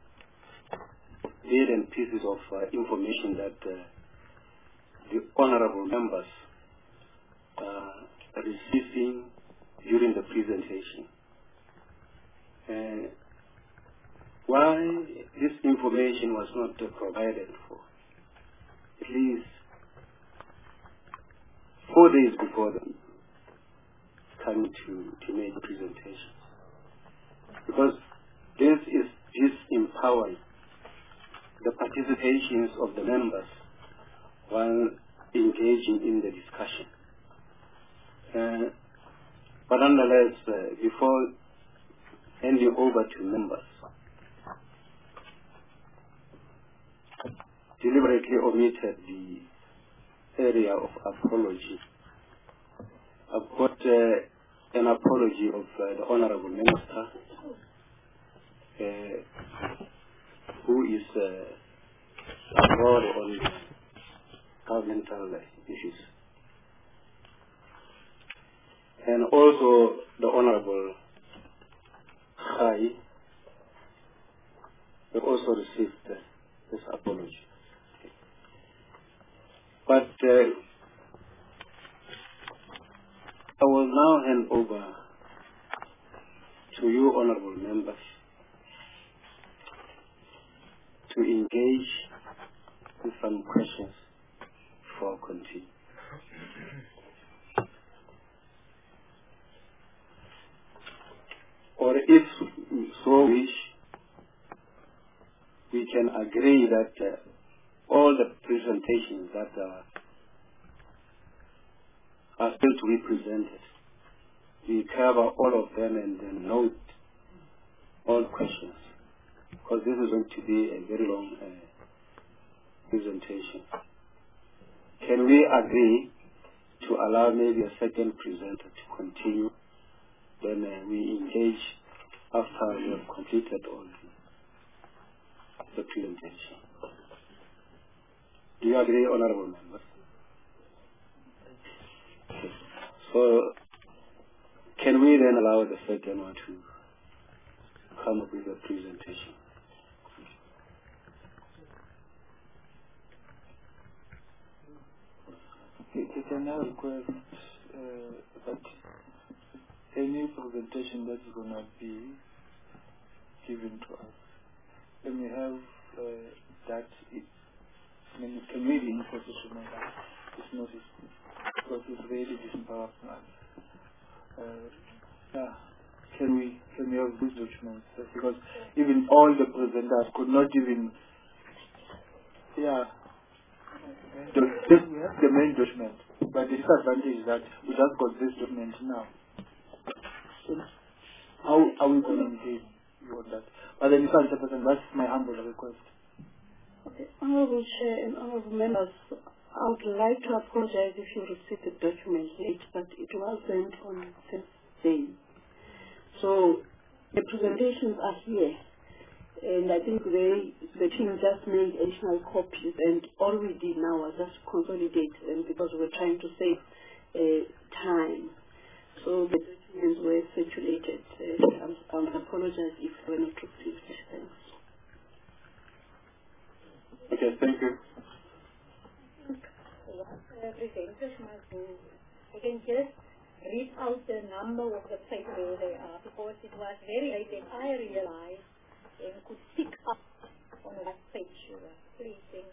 bit and pieces of uh, information that uh, the honorable members uh, are receiving during the presentation? Uh, why this information was not uh, provided for at least four days before the coming to, to make the presentation? Because this is disempowering the participations of the members while engaging in the discussion. Uh, but nonetheless, uh, before handing over to members, deliberately omitted the area of apology. I've got uh, an apology of uh, the Honorable Minister, uh, who is uh, abroad on governmental issues. And also the Honorable Khai, who also received uh, this apology. But uh, I will now hand over to you, honorable members, to engage with some questions before I continue. Or if we so wish, we can agree that uh, all the presentations that uh, are still to be presented, we cover all of them and then note all questions, because this is going to be a very long uh, presentation. Can we agree to allow maybe a second presenter to continue, then uh, we engage after we have completed all the presentation? Do you agree, honorable members? Okay. So, can we then allow the second one to come up with a presentation? Can I request uh, that any presentation that is going to be given to us, then we have uh, that it, I mean, it can really imposition on that. It's not, because it's really disempowering us. Uh, yeah, can we can we have these documents? Uh, because even all the presenters could not even, yeah, the, this, the main document. But the disadvantage is that we just got this document now. So how are we going to engage you on that? But then, Mister Chairperson, that's my humble request. Okay. Honorable Chair and honorable members, I would like to apologize if you received the document late, but it was sent on Thursday. So the presentations are here, and I think they, the team just made additional copies, and all we did now was just consolidate them because we were trying to save uh, time. So the specimens were circulated. Uh, I apologize if they were not received. Thanks. Okay, thank you. Presenters must do. I can just read out the number of the site where they are because it was very late and I realized and could pick up on what page you were. Please, thank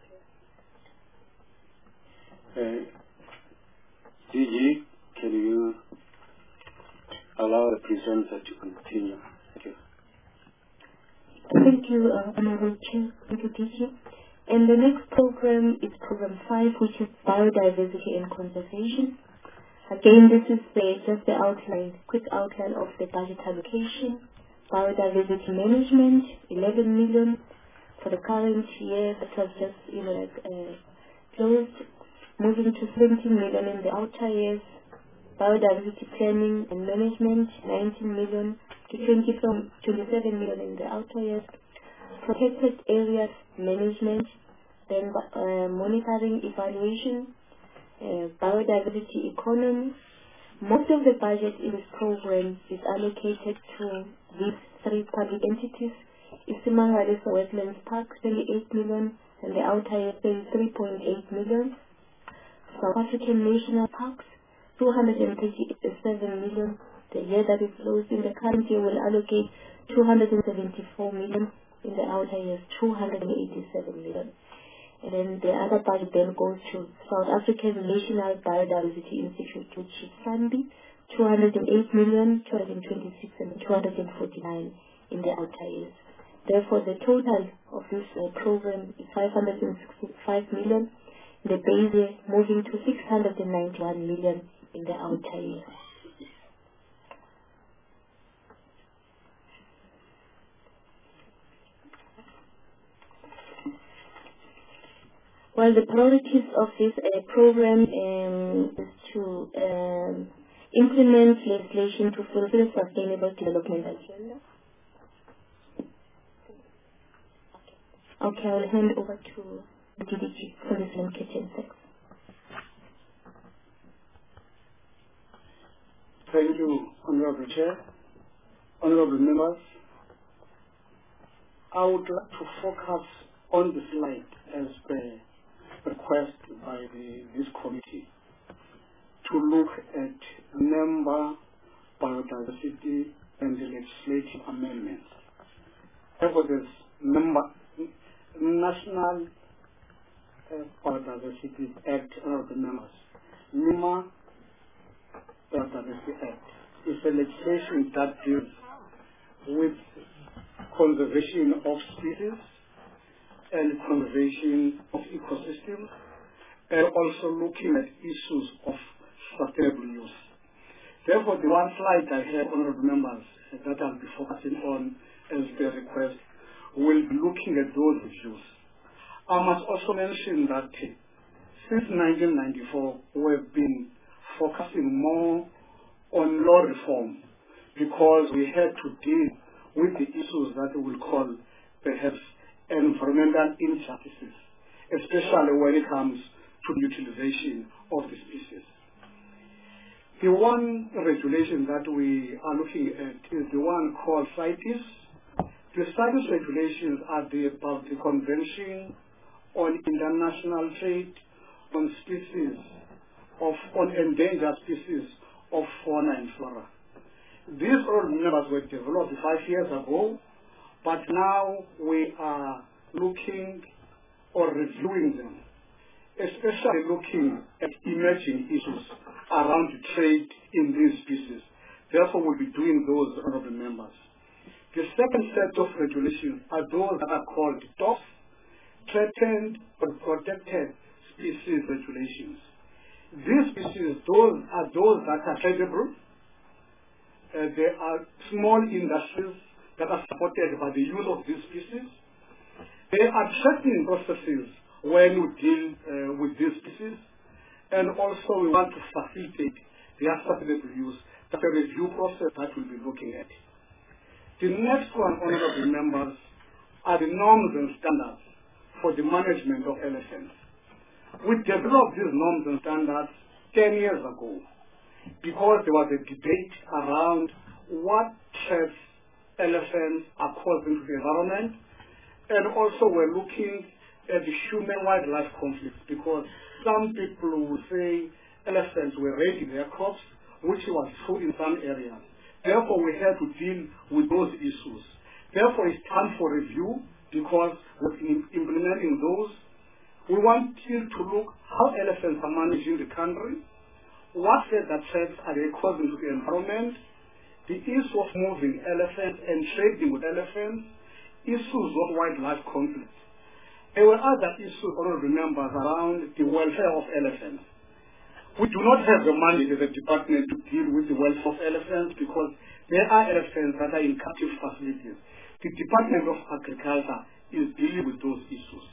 you. Uh, D G, can you allow the presenter to continue? Thank you. Thank you, uh, Honorable Chair. Thank you, D G. And the next program is Program five, which is Biodiversity and Conservation. Again, this is the, just the outline, quick outline of the budget allocation. Biodiversity management, eleven million for the current year that was just, you know, like, uh, closed. Moving to seventeen million in the outer years. Biodiversity planning and management, nineteen million to twenty-seven million in the outer years. Protected areas management, then uh, monitoring, evaluation, uh, biodiversity economy. Most of the budget in this program is allocated to these three public entities. Isimangalisa Wetlands Park, twenty-eight million, and the outer years, thirty-three point eight million. South African National Parks, two hundred thirty-seven million. The year that is closed in the current year will allocate two hundred seventy-four million. In the outer years, two hundred eighty-seven million. And then the other budget then goes to South African National Biodiversity Institute, which is SANBI, two hundred eight million, two hundred twenty-six and two hundred forty-nine in the outer years. Therefore, the total of this uh, program is five hundred sixty-five million in the base year, moving to six hundred ninety-one million in the outer years. Well, the priorities of this uh, program um, is to um, implement legislation to fulfill sustainable development agenda. Okay, I'll hand over to the D D G, Congressman Kitchen. Thanks. Thank you, Honorable Chair. Honorable members, I would like to focus on the slide as per request by the, this committee to look at member biodiversity and the legislative amendments. Therefore, this member National uh, Biodiversity Act, honorable members, NEMA Biodiversity Act, is a legislation that deals with conservation of species and conservation of ecosystems, and also looking at issues of sustainable use. Therefore, the one slide I have, honorable members, that I'll be focusing on as per request, will be looking at those issues. I must also mention that since nineteen ninety-four, we've been focusing more on law reform because we had to deal with the issues that we will call perhaps environmental injustices, especially when it comes to the utilization of the species. The one regulation that we are looking at is the one called CITES. The CITES regulations are the, about the Convention on International Trade on Species of on Endangered Species of Fauna and Flora. These old members were developed five years ago, but now we are looking or reviewing them, especially looking at emerging issues around trade in these species. Therefore, we'll be doing those, honorable members. The second set of regulations are those that are called T O F, Threatened or Protected Species Regulations. These species, those are those that are tradable. Uh, there are small industries that are supported by the use of these species. There are threatening processes when we deal uh, with these species, and also we want to facilitate their sustainable use. That's a review process that we'll be looking at. The next one, honorable members, are the norms and standards for the management of elephants. We developed these norms and standards ten years ago, because there was a debate around what threats elephants are causing to the environment, and also we're looking at the human-wildlife conflict, because some people would say elephants were raiding their crops, which was true in some areas. Therefore, we had to deal with those issues. Therefore, it's time for review, because we're implementing those. We want you to look how elephants are managing the country, what further threats are they causing to the environment, the issue of moving elephants and trading with elephants, issues of wildlife conflict. There were other issues, honorable members, around the welfare of elephants. We do not have the money as a department to deal with the welfare of elephants, because there are elephants that are in captive facilities. The Department of Agriculture is dealing with those issues.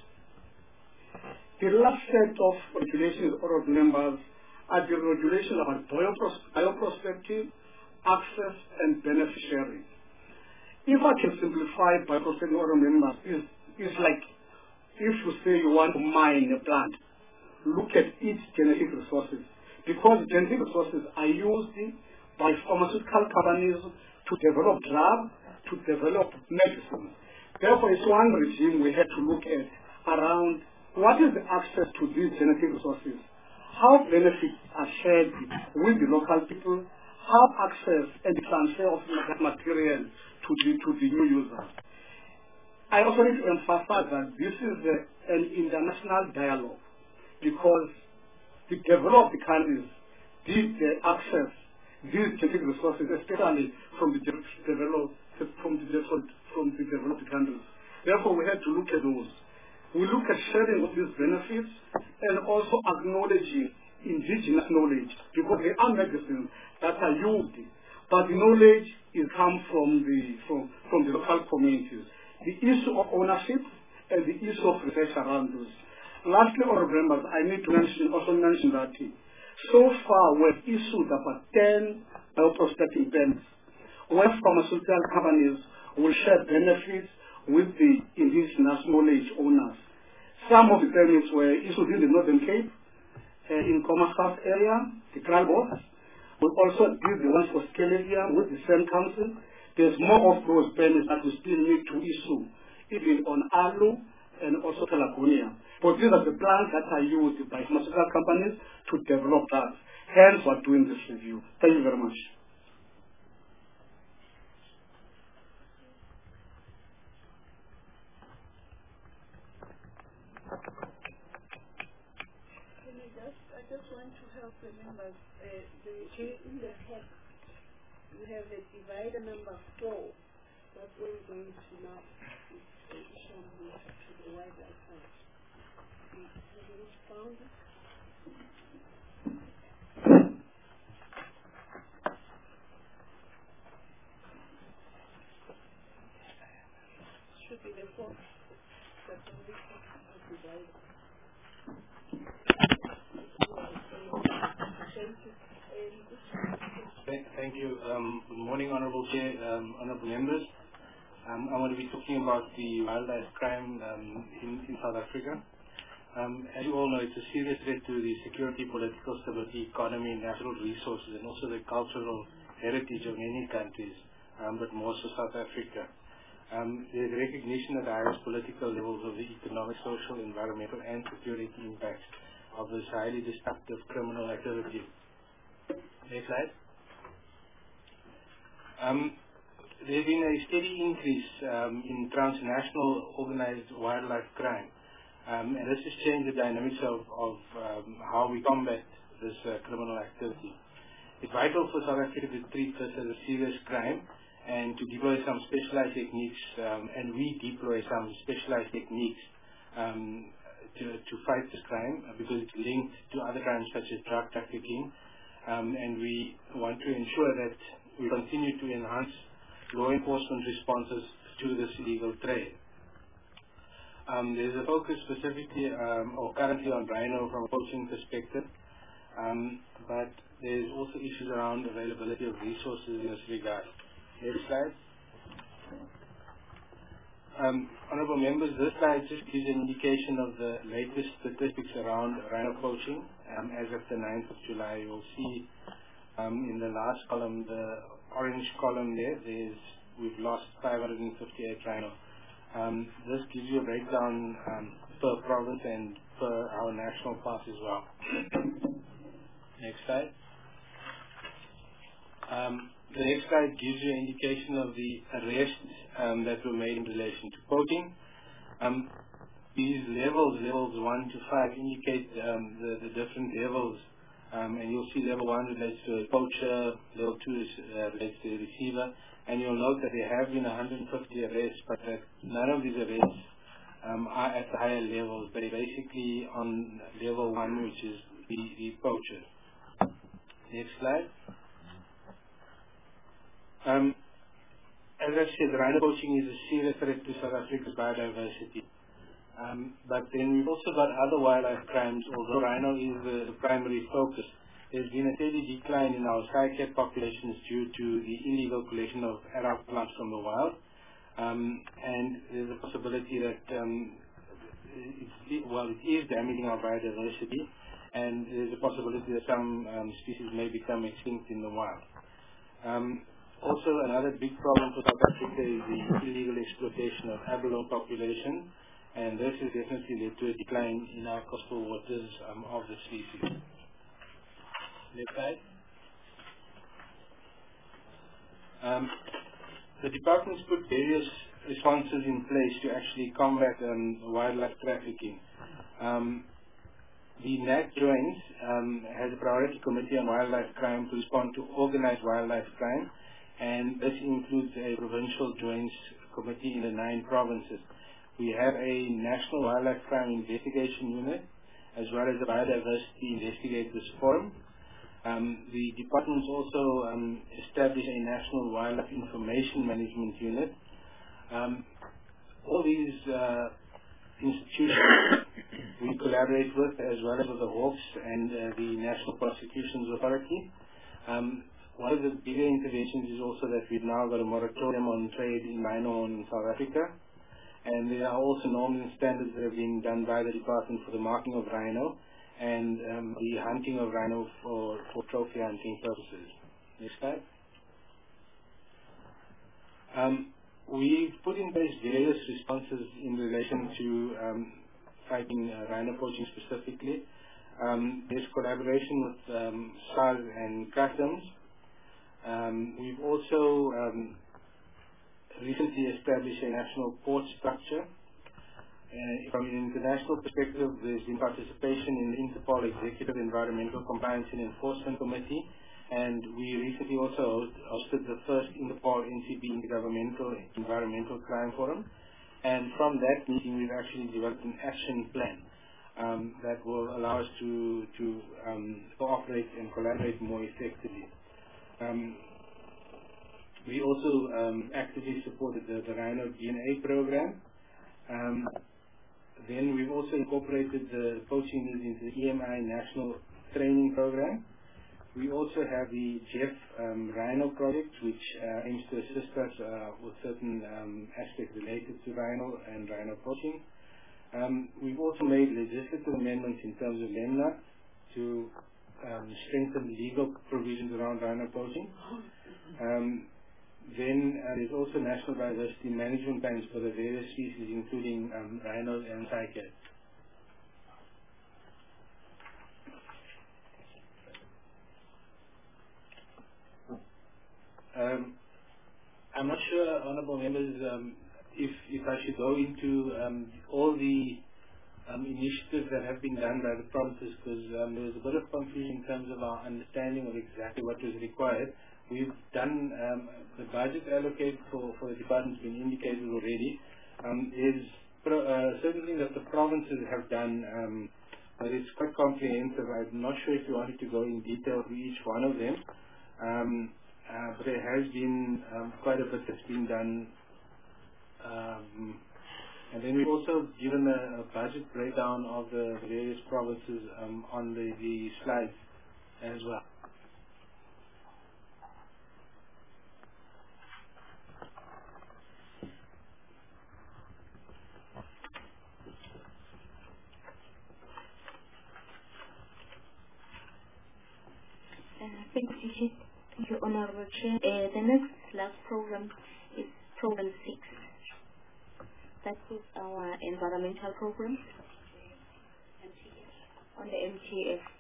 The last set of regulations, honorable members, are the regulations about biopros bioprospective, access, and benefit sharing. If I can simplify bioprospective, honorable members, is is like if you say you want to mine a plant, look at its genetic resources, because genetic resources are used by pharmaceutical companies to develop drugs, to develop medicine. Therefore, it's one regime we have to look at around what is the access to these genetic resources, how benefits are shared with the local people, how access and transfer of that material to the, to the new users. I also need to emphasize that this is a, an international dialogue, because the developed countries did uh, access these genetic resources, especially from the developed from the developed from the developed countries. Therefore, we have to look at those. We look at sharing of these benefits and also acknowledging indigenous knowledge, because there are medicines that are used, but the knowledge is come from the from from the local communities. The issue of ownership and the issue of research around those. Lastly, honorable members, I need to mention also mention that so far we've issued about ten bioprospecting permits, where pharmaceutical companies will share benefits with the indigenous knowledge owners. Some of the permits were issued in the Northern Cape, uh, in Khomagas area, the Kraalbos. We also did the ones for Scandinavia with the same council. There's more of those permits that we still need to issue, even on Alu and also California. But these are the plans that are used by pharmaceutical companies to develop that. Hence, we're doing this review. Thank you very much. I just want to help the members. Uh, the, in the head, you have a divider number four. That's where we're going to now show to the wildlife side. Have you found it? Should be the fourth. That's the divider. Thank you. Um, good morning, Honorable Chair, um, Honorable Members. Um, I want to be talking about the wildlife crime um, in, in South Africa. Um, as you all know, it's a serious threat to the security, political stability, economy, natural resources, and also the cultural heritage of many countries, um, but more so South Africa. Um, there's recognition at the highest political levels of the economic, social, environmental, and security impacts of this highly destructive criminal activity. Next slide. Um, there's been a steady increase um, in transnational organized wildlife crime, um, and this has changed the dynamics of, of um, how we combat this uh, criminal activity. It's vital for South Africa to treat this as a serious crime and to deploy some specialized techniques, um, and we deploy some specialized techniques um, to, to fight this crime, uh, because it's linked to other crimes such as drug trafficking, um, and we want to ensure that we continue to enhance law enforcement responses to this illegal trade. Um, there's a focus specifically um, or currently on rhino from a poaching perspective, um, but there's also issues around availability of resources in this regard. Next slide. Um, honorable members, this slide just gives an indication of the latest statistics around rhino poaching. Um, as of the ninth of July, you'll see Um, in the last column, the orange column there, there's, we've lost five hundred fifty-eight rhino. Um, this gives you a breakdown um, per province and per our national parks as well. Next slide. Um, the next slide gives you an indication of the arrests um, that were made in relation to poaching. Um, these levels, levels one to five, indicate um, the, the different levels. Um, and you'll see level one relates to a poacher, level two is, uh, relates to a receiver, and you'll note that there have been one hundred fifty arrests, but that none of these arrests um, are at the higher levels. They're basically on level one, which is the, the poacher. Next slide. Um, as I said, rhino poaching is a serious threat to South Africa's biodiversity. Um, but then we've also got other wildlife crimes, although rhino is the, the primary focus. There's been a steady decline in our cycad populations due to the illegal collection of adult plants from the wild. Um, and there's a possibility that, um, it's, well, it is damaging our biodiversity, and there's a possibility that some um, species may become extinct in the wild. Um, also, another big problem for South Africa is the illegal exploitation of abalone population, and this has definitely led to a decline in our coastal waters um, of the species. Next slide. Um, the department's put various responses in place to actually combat um, wildlife trafficking. Um, the N A C joins um, has a priority committee on wildlife crime to respond to organized wildlife crime, and this includes a provincial joints committee in the nine provinces. We have a National Wildlife Crime Investigation Unit, as well as a Biodiversity Investigators Forum. Um, the department's also um, established a National Wildlife Information Management Unit. Um, all these uh, institutions we collaborate with, as well as with the Hawks and uh, the National Prosecutions Authority. Um, one of the bigger interventions is also that we've now got a moratorium on trade in rhino in South Africa. And there are also norms and standards that are being done by the department for the marking of rhino and um, the hunting of rhino for, for trophy hunting purposes. Next slide. Um, we've put in place various responses in relation to um, fighting uh, rhino poaching specifically. Um, there's collaboration with um, SARS and customs. Um, we've also um, recently established a national port structure. Uh, from an international perspective, there's been participation in the Interpol Executive Environmental Compliance and Enforcement Committee, and we recently also hosted the first Interpol N C B Intergovernmental Environmental Crime Forum. And from that meeting, we've actually developed an action plan um, that will allow us to, to um, cooperate and collaborate more effectively. Um, We also um, actively supported the, the Rhino D N A program. Um, then we've also incorporated the poaching needs into the E M I National Training Program. We also have the J E F um, Rhino project, which uh, aims to assist us uh, with certain um, aspects related to rhino and rhino poaching. Um, we've also made legislative amendments in terms of LEMNA to um, strengthen legal provisions around rhino poaching. Um, Then uh, there's also national biodiversity management plans for the various species, including um, rhinos and cycads. Um, I'm not sure, honourable members, um, if if I should go into um, all the um, initiatives that have been done by the provinces, because um, there was a bit of confusion in terms of our understanding of exactly what was required. We've done um, the budget allocated for, for the department has been indicated already. Um, is pro, uh, certain things that the provinces have done, um, but it's quite comprehensive. I'm not sure if you wanted to go in detail to each one of them, um, uh, but there has been um, quite a bit that's been done. Um, and then we've also given a, a budget breakdown of the various provinces um, on the, the slides as well. Thank you, Chief. Thank you, Honorable Chair. Uh, the next last program is Program six. That is our environmental program on the M T F.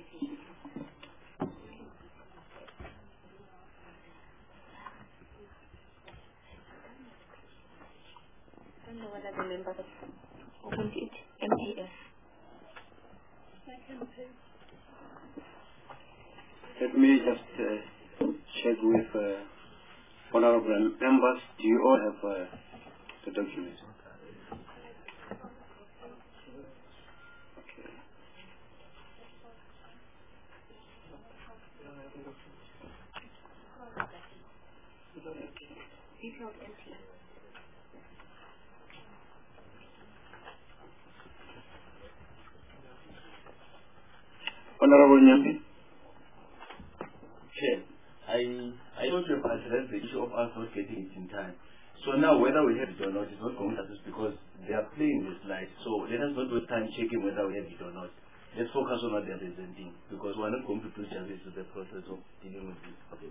I don't know whether the members of opened it. M T F. Let me just uh, check with uh, honorable members. Do you all have uh, the document? Okay. Detailed M T F. Honorable Nyambi. Chair, I I thought you have addressed the issue of us not getting it in time. So now whether we have it or not is not going to us because they are playing the slide. So let us not waste time checking whether we have it or not. Let's focus on what they are presenting because we are not going to do justice to the process of dealing with this. Okay.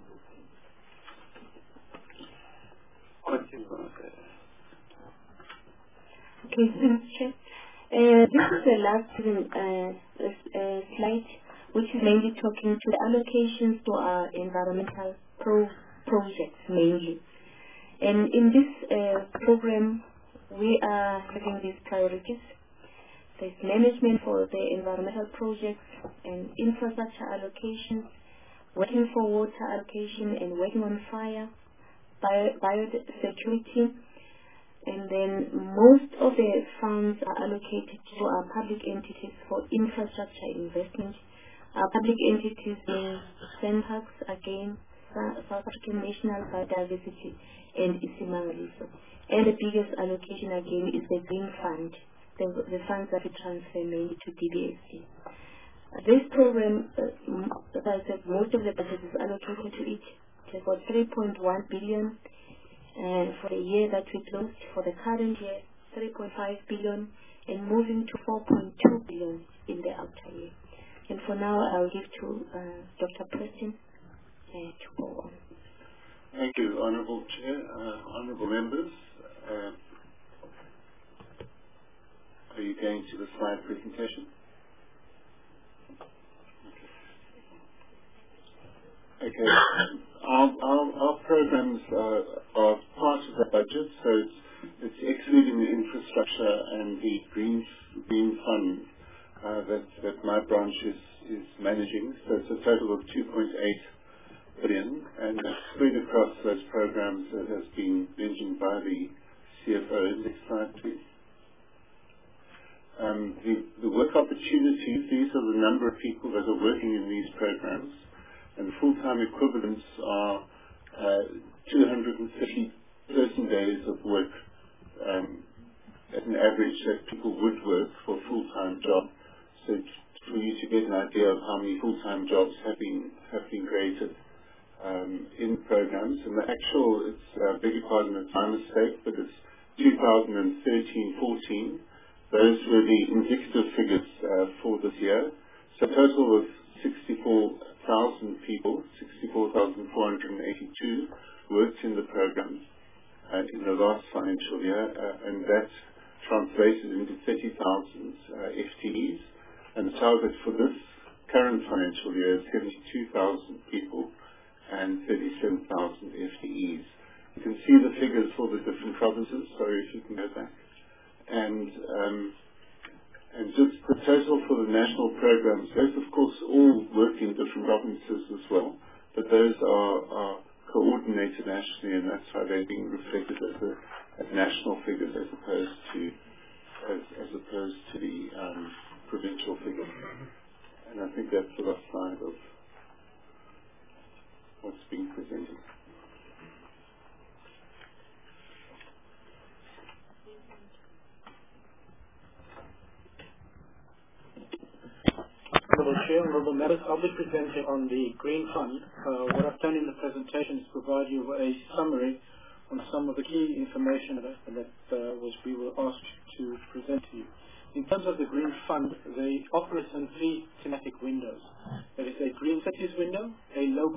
Okay, thanks, Chair. Uh, this is the last uh, uh, slide, which is mainly talking to the allocations to our environmental pro projects mainly. And in this uh, program, we are having these priorities. There's management for the environmental projects and infrastructure allocations, working for water allocation and working on fire, bio biosecurity, and then most of the funds are allocated to our public entities for infrastructure investment. Our public entities being SANParks, again, South African National Biodiversity, and Isimangaliso. And the biggest allocation again is the Green Fund, the, the funds that we transfer mainly to D B S D. This program, uh, as I said, most of the budget is allocated to it. It's about three point one billion. And for the year that we closed, for the current year, three point five billion, and moving to four point two billion in the outer year. And for now, I'll give to uh, Doctor Preston uh, to go on. Thank you, Honourable Chair, uh, Honourable Members. Uh, are you going to the slide presentation? Okay. Our, our, our programs uh, are part of the budget, so it's, it's excluding the infrastructure and the green green fund uh, that, that my branch is, is managing. So it's a total of two point eight billion, and it's spread across those programs that has been mentioned by the C F O. Next slide, please. Um, the, the work opportunities, these are the number of people that are working in these programs. And the full-time equivalents are uh, two hundred thirty person days of work um, at an average that people would work for a full-time job. So for you to get an idea of how many full-time jobs have been have been created um, in programs. And the actual, it's uh, beg your pardon, it's my mistake, but it's two thousand thirteen fourteen. Those were the indicative figures uh, for this year. So a total of sixty-four thousand people, sixty-four thousand four hundred eighty-two worked in the program uh, in the last financial year, uh, and that translated into thirty thousand uh, F T Es. And the target for this current financial year is seventy-two thousand people and thirty-seven thousand F T Es. You can see the figures for the different provinces. Sorry if you can go back. And um, And just the total for the national programs, those of course all work in different provinces as well, but those are, are coordinated nationally, and that's why they're being reflected as, a, as national figures as opposed to as, as opposed to the um, provincial figures. And I think that's the last slide of what's being presented. Honourable Chair, Honourable Members, I'll be presenting on the Green Fund. Uh, what I've done in the presentation is provide you with a summary on some of the key information that, that uh, was we were asked to present to you. In terms of the Green Fund, they operate in three thematic windows. There is a Green Cities window, a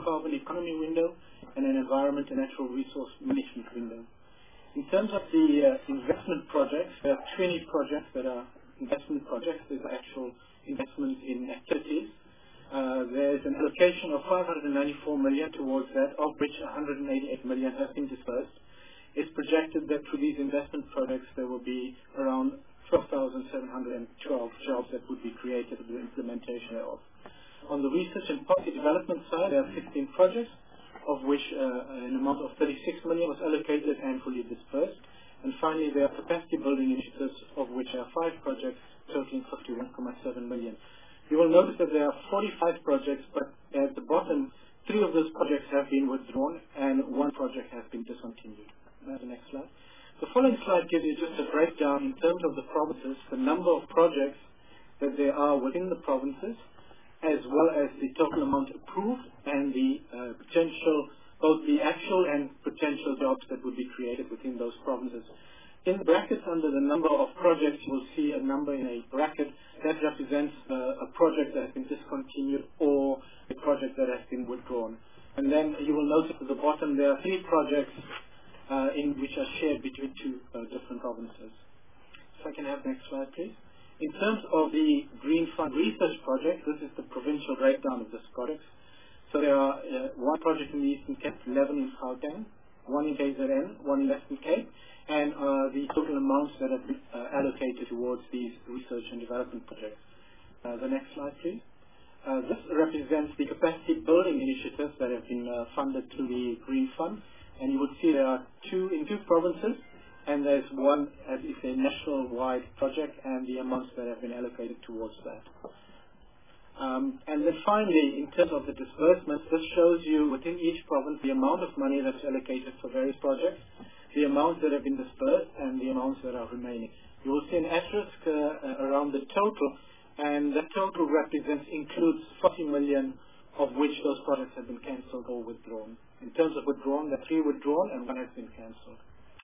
carbon economy window and an environment and natural resource management window. In terms of the uh, investment projects, there are twenty projects that are investment projects. There's actual investment in activities. Uh, there's an allocation of five hundred ninety-four million towards that, of which one hundred eighty-eight million has been dispersed. It's projected that through these investment projects there will be around twelve thousand seven hundred twelve jobs that would be created with the implementation thereof. On the research and policy development side, there are fifteen projects, of which uh, an amount of thirty-six million was allocated and fully dispersed. And finally, there are capacity building initiatives, of which there are five projects totaling fifty-one point seven million. You will notice that there are forty-five projects, but at the bottom, three of those projects have been withdrawn and one project has been discontinued. Now the next slide. The following slide gives you just a breakdown in terms of the provinces, the number of projects that there are within the provinces, as well as the total amount approved and the uh, potential, both the actual and potential jobs that would be created within those provinces. In the brackets under the number of projects, you will see a number in a bracket that represents uh, a project that has been discontinued or a project that has been withdrawn. And then you will notice at the bottom there are three projects uh, in which are shared between two uh, different provinces. If I can have next slide, please. In terms of the Green Fund Research Project, this is the provincial breakdown of this project. So there are uh, one project in the Eastern Cape, eleven in Gauteng, one in K Z N, one in Western Cape, and uh, the total amounts that have been uh, allocated towards these research and development projects. Uh, the next slide, please. Uh, this represents the capacity building initiatives that have been uh, funded through the Green Fund, and you would see there are two in two provinces, and there's one as is a national-wide project, and the amounts that have been allocated towards that. Um, and then finally, in terms of the disbursements, this shows you within each province the amount of money that's allocated for various projects, the amounts that have been dispersed, and the amounts that are remaining. You will see an asterisk uh, around the total, and that total represents, includes forty million, of which those projects have been cancelled or withdrawn. In terms of withdrawn, there are three withdrawn and one has been cancelled.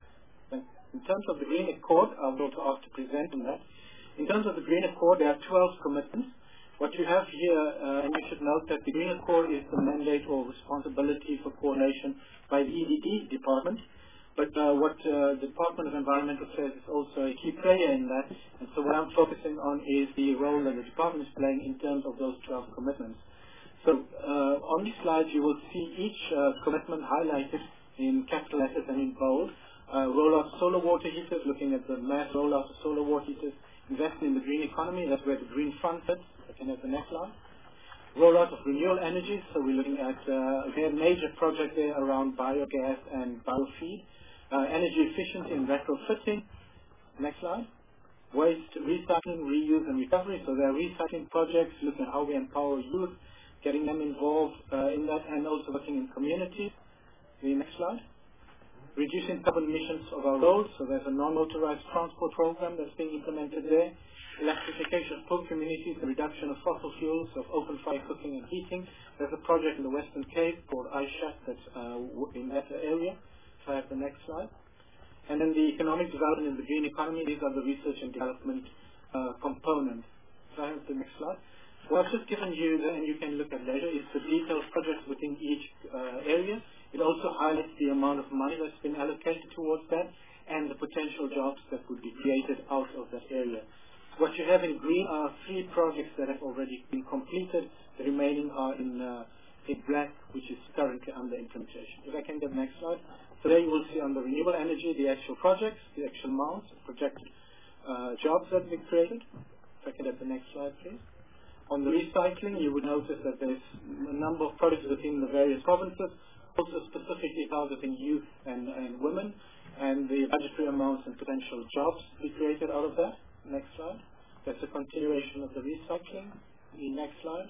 In terms of the Green Accord, I will also ask to present on that. In terms of the Green Accord, there are twelve commitments. What you have here, uh, and you should note that the Green Accord is the mandate or responsibility for coordination by the E D D department. But uh, what uh, the Department of Environmental Affairs is also a key player in that. And so what I'm focusing on is the role that the department is playing in terms of those twelve commitments. So uh, on these slides, you will see each uh, commitment highlighted in capital letters and in bold. Uh, rollout of solar water heaters, looking at the mass rollout of solar water heaters, investing in the green economy, that's where the Green Fund sits. I can have the next slide. Rollout of renewable energies, so we're looking at uh, a major project there around biogas and biofeed. Uh, energy efficiency and retrofitting. Next slide. Waste recycling, reuse and recovery, so there are recycling projects, looking at how we empower youth, getting them involved uh, in that, and also working in communities. The next slide. Reducing carbon emissions of our roads, so there's a non-motorized transport program that's being implemented there. Electrification of poor communities, the reduction of fossil fuels, of open fire cooking and heating. There's a project in the Western Cape called I SHAC that's uh, in that area. So I have the next slide. And then the economic development in the green economy, these are the research and development uh, components. So I have the next slide. What I've just given you, and you can look at later, is the detailed projects within each uh, area. It also highlights the amount of money that's been allocated towards that and the potential jobs that would be created out of that area. What you have in green are three projects that have already been completed. The remaining are in, uh, in black, which is currently under implementation. If I can get the next slide. So there you will see on the renewable energy the actual projects, the actual amounts, projected uh, jobs that have been created. If I can get the next slide, please. On the recycling, you would notice that there's a number of projects within the various provinces, also specifically targeting youth and, and women, and the budgetary amounts and potential jobs to be created out of that. Next slide. That's a continuation of the recycling. The next slide.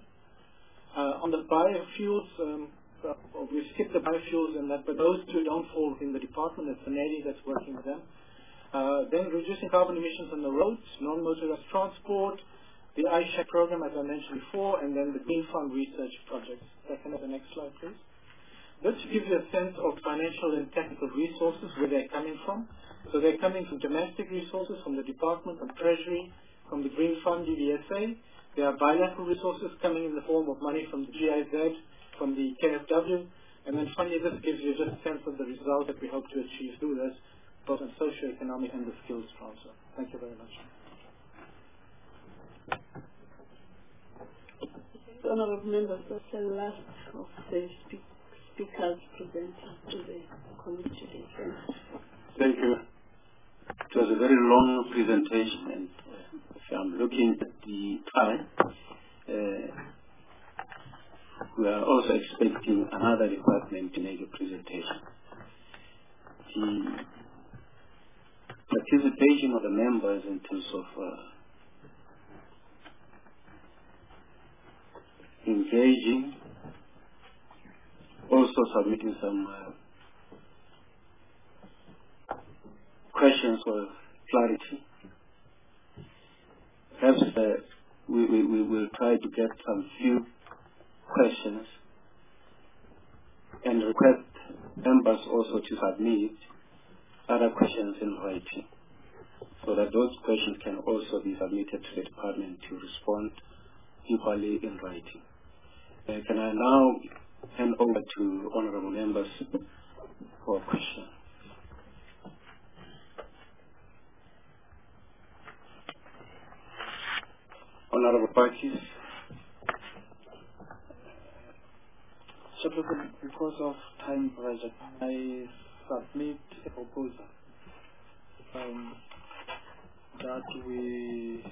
Uh, on the biofuels, um, uh, we skipped the biofuels and that, but those two don't fall within the department. It's the Navy that's working with them. Uh, then reducing carbon emissions on the roads, non-motorized transport, the I SHAC program, as I mentioned before, and then the Green Fund research projects. Second, the next slide, please. This gives you a sense of financial and technical resources, where they're coming from. So they're coming from domestic resources, from the Department of Treasury, from the Green Fund, D V S A, There are bilateral resources coming in the form of money from the G I Z, from the K F W, and then finally this gives you just a sense of the result that we hope to achieve through this, both on socio-economic and the skills transfer. Thank you very much. Honourable members, that's the last of the speak speakers presenting to the committee today. Thank you. It was a very long presentation, and if I'm looking at the time, uh, we are also expecting another department to make a presentation. The participation of the members in terms of uh, engaging, also submitting some uh, questions for clarity. Perhaps uh, we, we, we will try to get some few questions and request members also to submit other questions in writing, so that those questions can also be submitted to the department to respond equally in writing. Uh, can I now hand over to honourable members for questions? Honourable parties. Chairperson, because of time pressure, I submit a proposal um, that we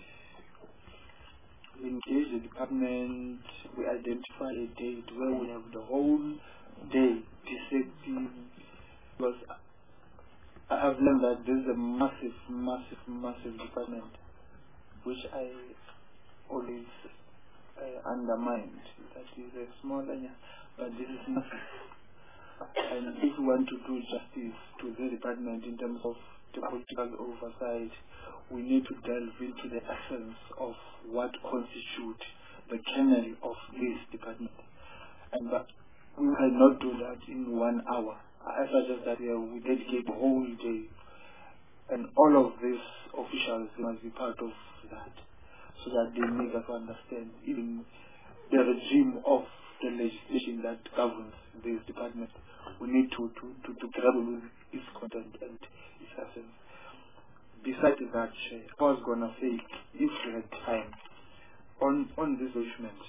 engage the department, we identify a date where we have the whole day dissecting, because I have learned that this is a massive, massive, massive department, which I always uh, undermined. That is a small area, but this is massive. And if we want to do justice to the department in terms of the political oversight, we need to delve into the essence of what constitutes the kernel of this department. And but we cannot do that in one hour. I suggest that uh, we dedicate the whole day, and all of these officials must be part of that, so that they make us understand even the regime of the legislation that governs this department. We need to, to, to, to grapple with its content and its essence. Besides that, I was going to say, if we had time, on, on this document,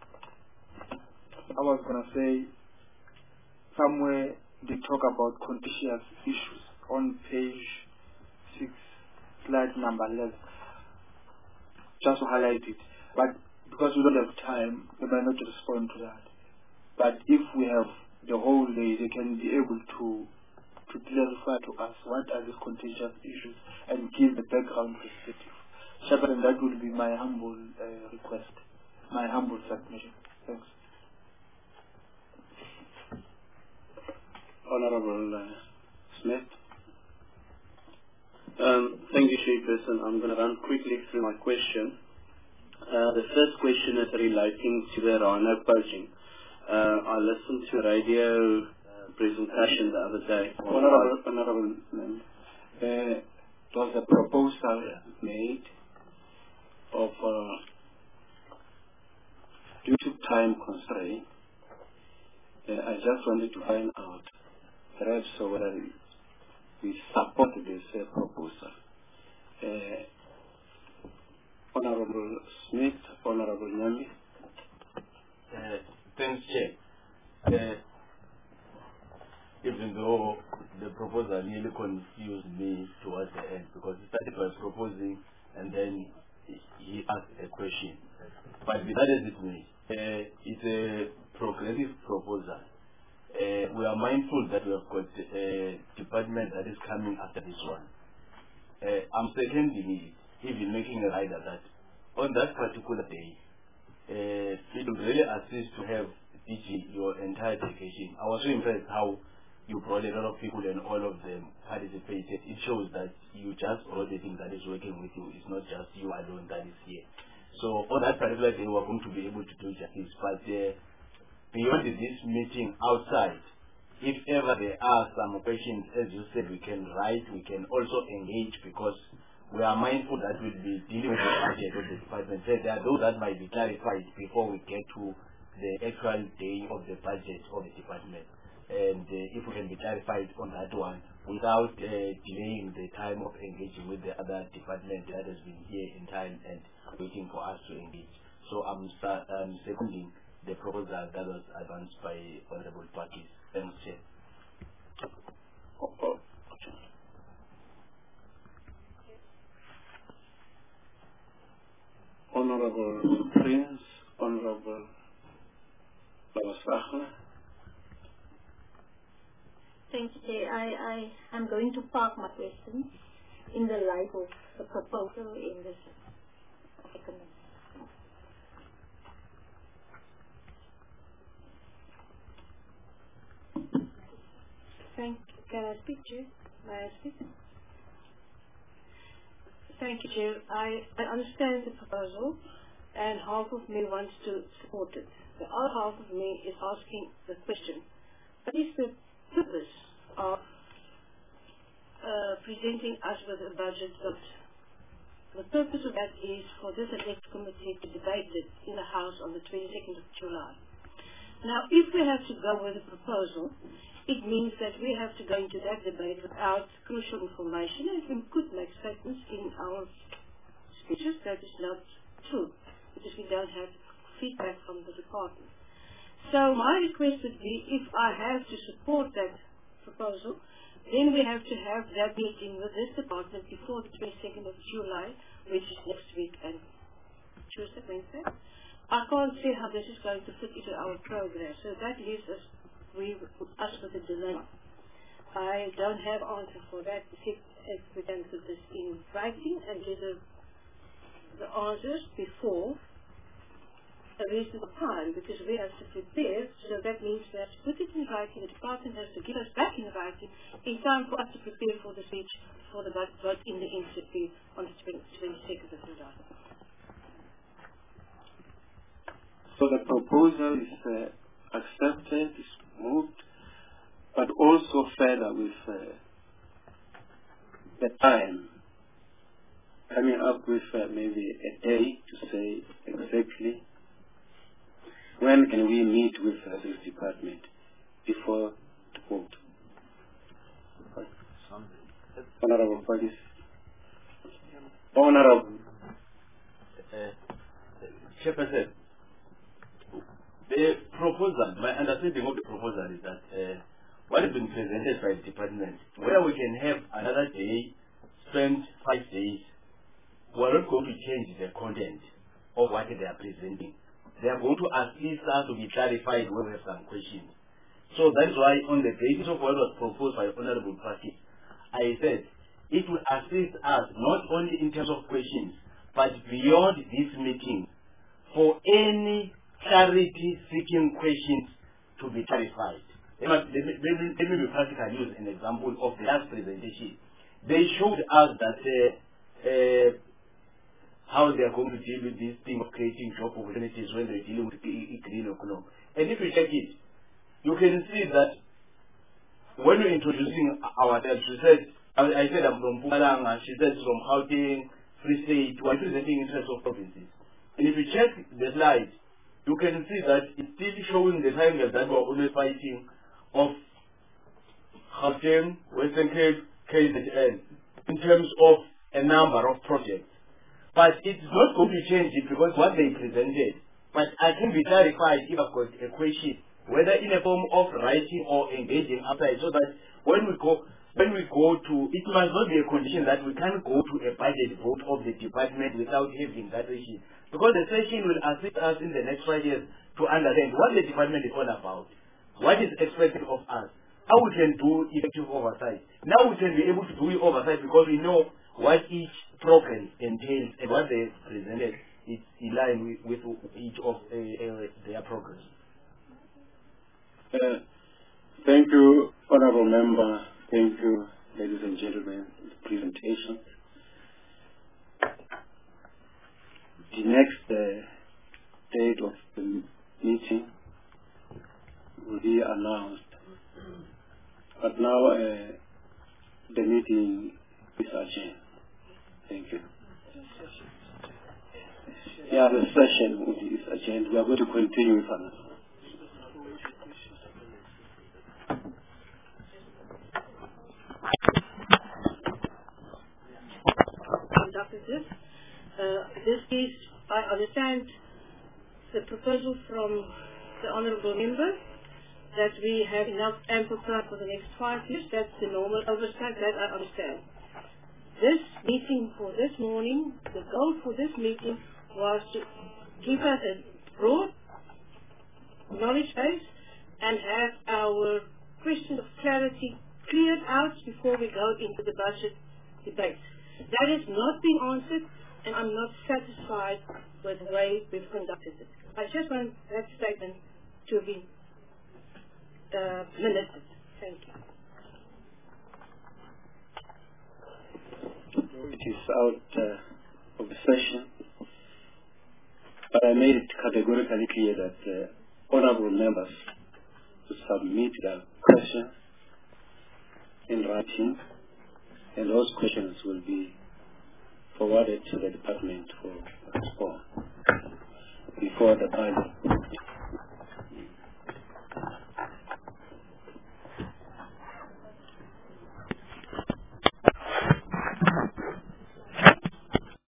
I was going to say, somewhere they talk about contentious issues on page six, slide number eleven. Just to highlight it. But because we don't have time, we might not respond to that. But if we have the whole day, they can be able to to clarify to us what are these contentious issues and give the background perspective. Chairman, that will be my humble uh, request, my humble submission. Thanks. Honourable uh, Smith. Um, thank you, Chairperson. I'm going to run quickly through my question. Uh, the first question is relating to the rhino poaching. Uh, I listened to a radio uh, presentation the other day. Honourable, Honourable Member, uh, there was a proposal made of, uh, due to time constraint, uh, I just wanted to find out perhaps whether we support this uh, proposal. Uh, Honourable Smith, Honourable Nyami. Uh, thanks, Chair. Uh, even though the proposal nearly confused me towards the end, because he started by proposing and then he asked a question. But that is it me. Uh, it's a progressive proposal. Uh, we are mindful that we have got a department that is coming after this one. Uh, I'm seconding it, even making a rider that on that particular day, uh, it would really assist to have D G your entire delegation. I was so impressed how you brought a lot of people and all of them participated. It shows that you just brought a team that is working with you. It's not just you alone that is here. So on that particular day, we are going to be able to do justice. But uh, beyond this meeting outside, if ever there are some questions, as you said, we can write, we can also engage, because we are mindful that we'll be dealing with the budget of the department. So there are those that might be clarified before we get to the actual day of the budget of the department. And uh, if we can be clarified on that one without uh, delaying the time of engaging with the other department that has been here in time and waiting for us to engage. So I'm, I'm seconding the proposal that was advanced by Honorable Parties. Thanks, Chair. Oh, oh. Honorable Prince, Honorable Lawasahla. Thank you, Chair. I, I am going to park my questions in the light of the proposal in this document. Thank you. Can I speak, Chair? May I speak? Thank you, Chair. I, I understand the proposal, and half of me wants to support it. The other half of me is asking the question: what is the purpose of uh, presenting us with a budget vote? The purpose of that is for this elect committee to debate it in the House on the twenty-second of July. Now, if we have to go with a proposal, it means that we have to go into that debate without crucial information, and we could make statements in our speeches that is not true, because we don't have feedback from the department. So my request would be, if I have to support that proposal, then we have to have that meeting with this department before the twenty-second of July, which is next week and Tuesday, Wednesday. I can't see how this is going to fit into our program, so that leaves us, we, us with a dilemma. I don't have answer for that, if, if we can put this in writing and get the, the answers before a reasonable time, because we have to prepare, so that means we have to put it in writing, the department has to give us back in writing in time for us to prepare for the speech for the vote in the N C P on the twenty-second of July. So the proposal is uh, accepted, is moved, but also further with uh, the time, coming up with uh, maybe a day to say exactly when can we meet with uh, this department before the vote. Honorable Parties. Honorable. Uh, Chairperson, the proposal, my understanding of the proposal is that uh, what has been presented by the department, where we can have another day, spend five days, we are not going to change the content of what they are presenting. They are going to assist us to be clarified when we have some questions. So that's why, on the basis of what was proposed by Honorable Party, I said it will assist us not only in terms of questions, but beyond this meeting, for any clarity-seeking questions to be clarified. Let me, let, me, let me be practical, use an example of the last presentation. They showed us that uh, uh, how they are going to deal with this thing of creating job opportunities when they're dealing with the green economy. And if you check it, you can see that when we're introducing ourselves, she said, I, I said I'm from Mpumalanga, she said from Gauteng, Free State, we're presenting interests of provinces. And if you check the slide, you can see that it's still showing the triangle that we're always fighting of Gauteng, Western Cape, K Z N, in terms of a number of projects. But it's not going to change it because what they presented. But I can be clarified if I've got a question, whether in a form of writing or engaging outside, so that when we go when we go to, it must not be a condition that we can't go to a budget vote of the department without having that issue. Because the session will assist us in the next five years to understand what the department is all about, what is expected of us, how we can do effective oversight. Now we can be able to do oversight because we know what each program entails and what they presented is in line with, with each of uh, uh, their programs. Uh, thank you, Honorable Member. Thank you, ladies and gentlemen, for the presentation. The next uh, date of the meeting will be announced. But now uh, the meeting is adjourned. Thank you. Yeah, the session is adjourned. We are going to continue with another. Conducted this. Uh, this is, I understand, the proposal from the honourable member that we have enough ample time for the next five years. That's the normal oversight, that I understand. This meeting for this morning, the goal for this meeting was to give us a broad knowledge base and have our question of clarity cleared out before we go into the budget debate. That has not been answered, and I'm not satisfied with the way we've conducted it. I just want that statement to be uh, minuted. Thank you. It is out uh, of the session, but I made it categorically clear that uh, honourable members to submit their questions in writing, and those questions will be forwarded to the department for response before the budget